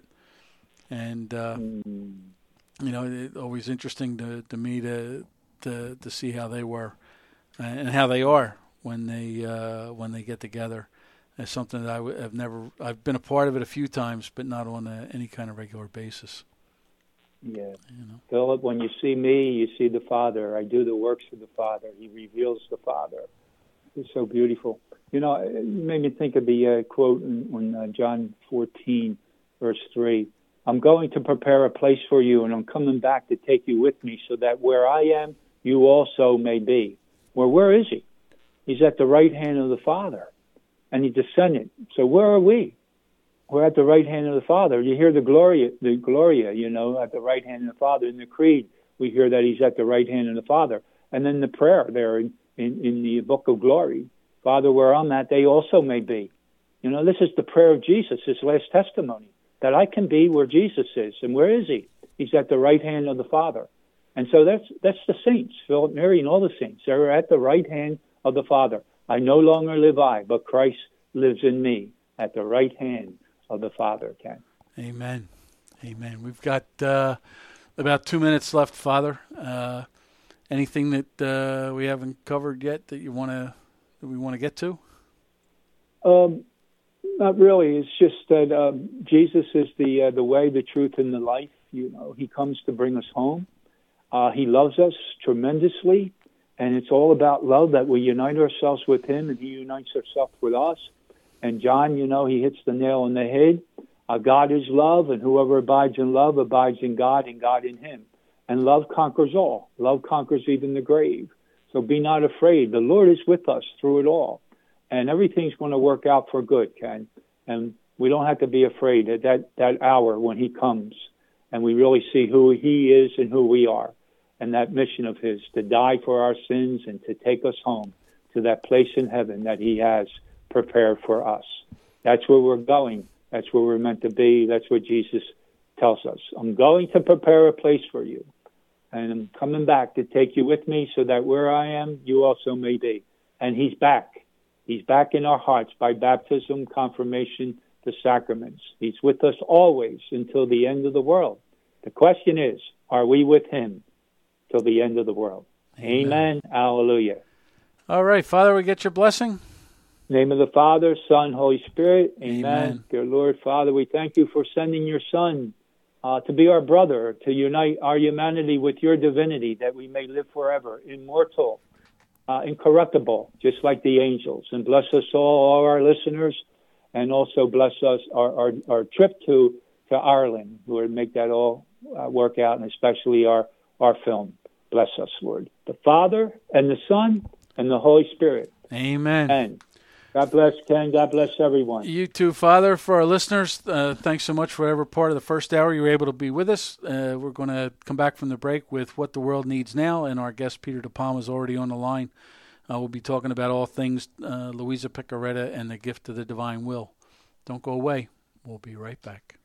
And uh, mm. you know, it's always interesting to, to me to, to to see how they were and how they are when they uh, when they get together. It's something that I w- I've never I've been a part of it a few times, but not on a, any kind of regular basis. Yeah, you know? Philip, when you see me, you see the Father. I do the works of the Father. He reveals the Father. It's so beautiful. You know, it made me think of the uh, quote in, in uh, John fourteen, verse three. I'm going to prepare a place for you, and I'm coming back to take you with me so that where I am, you also may be. Well, where is he? He's at the right hand of the Father, and he descended. So where are we? We're at the right hand of the Father. You hear the Gloria, the Gloria, you know, at the right hand of the Father. In the Creed, we hear that he's at the right hand of the Father. And then the prayer there in, in, in the Book of Glory, Father, where I'm at, they also may be. You know, this is the prayer of Jesus, his last testimony, that I can be where Jesus is. And where is he? He's at the right hand of the Father. And so that's that's the saints, Philip, Mary, and all the saints. They're at the right hand of the Father. I no longer live I, but Christ lives in me at the right hand of the Father, Ken. Amen. Amen. We've got uh, about two minutes left, Father. Uh, anything that uh, we haven't covered yet that you want to that we want to get to? Um, not really. It's just that um, Jesus is the uh, the way, the truth, and the life. You know, he comes to bring us home. Uh, he loves us tremendously, and it's all about love, that we unite ourselves with him, and he unites himself with us. And John, you know, he hits the nail on the head. Uh, God is love, and whoever abides in love abides in God, and God in him. And love conquers all. Love conquers even the grave. So be not afraid. The Lord is with us through it all. And everything's going to work out for good, Ken. And we don't have to be afraid at that, that hour when he comes. And we really see who he is and who we are. And that mission of his to die for our sins and to take us home to that place in heaven that he has prepared for us. That's where we're going. That's where we're meant to be. That's what Jesus tells us. I'm going to prepare a place for you. And I'm coming back to take you with me so that where I am, you also may be. And he's back. He's back in our hearts by baptism, confirmation, the sacraments. He's with us always until the end of the world. The question is, are we with him till the end of the world? Amen. Amen. Hallelujah. All right, Father, we get your blessing. Name of the Father, Son, Holy Spirit. Amen. Amen. Dear Lord, Father, we thank you for sending your Son uh, to be our brother, to unite our humanity with your divinity, that we may live forever, immortal, uh, incorruptible, just like the angels. And bless us all, all our listeners, and also bless us, our, our, our trip to, to Ireland, Lord, make that all uh, work out, and especially our, our film. Bless us, Lord. The Father, and the Son, and the Holy Spirit. Amen. Amen. God bless, Ken. God bless everyone. You too, Father. For our listeners, uh, thanks so much for whatever part of the first hour you were able to be with us. Uh, we're going to come back from the break with What the World Needs Now, and our guest, Peter De Palma, is already on the line. Uh, we'll be talking about all things uh, Louisa Picaretta and the gift of the divine will. Don't go away. We'll be right back.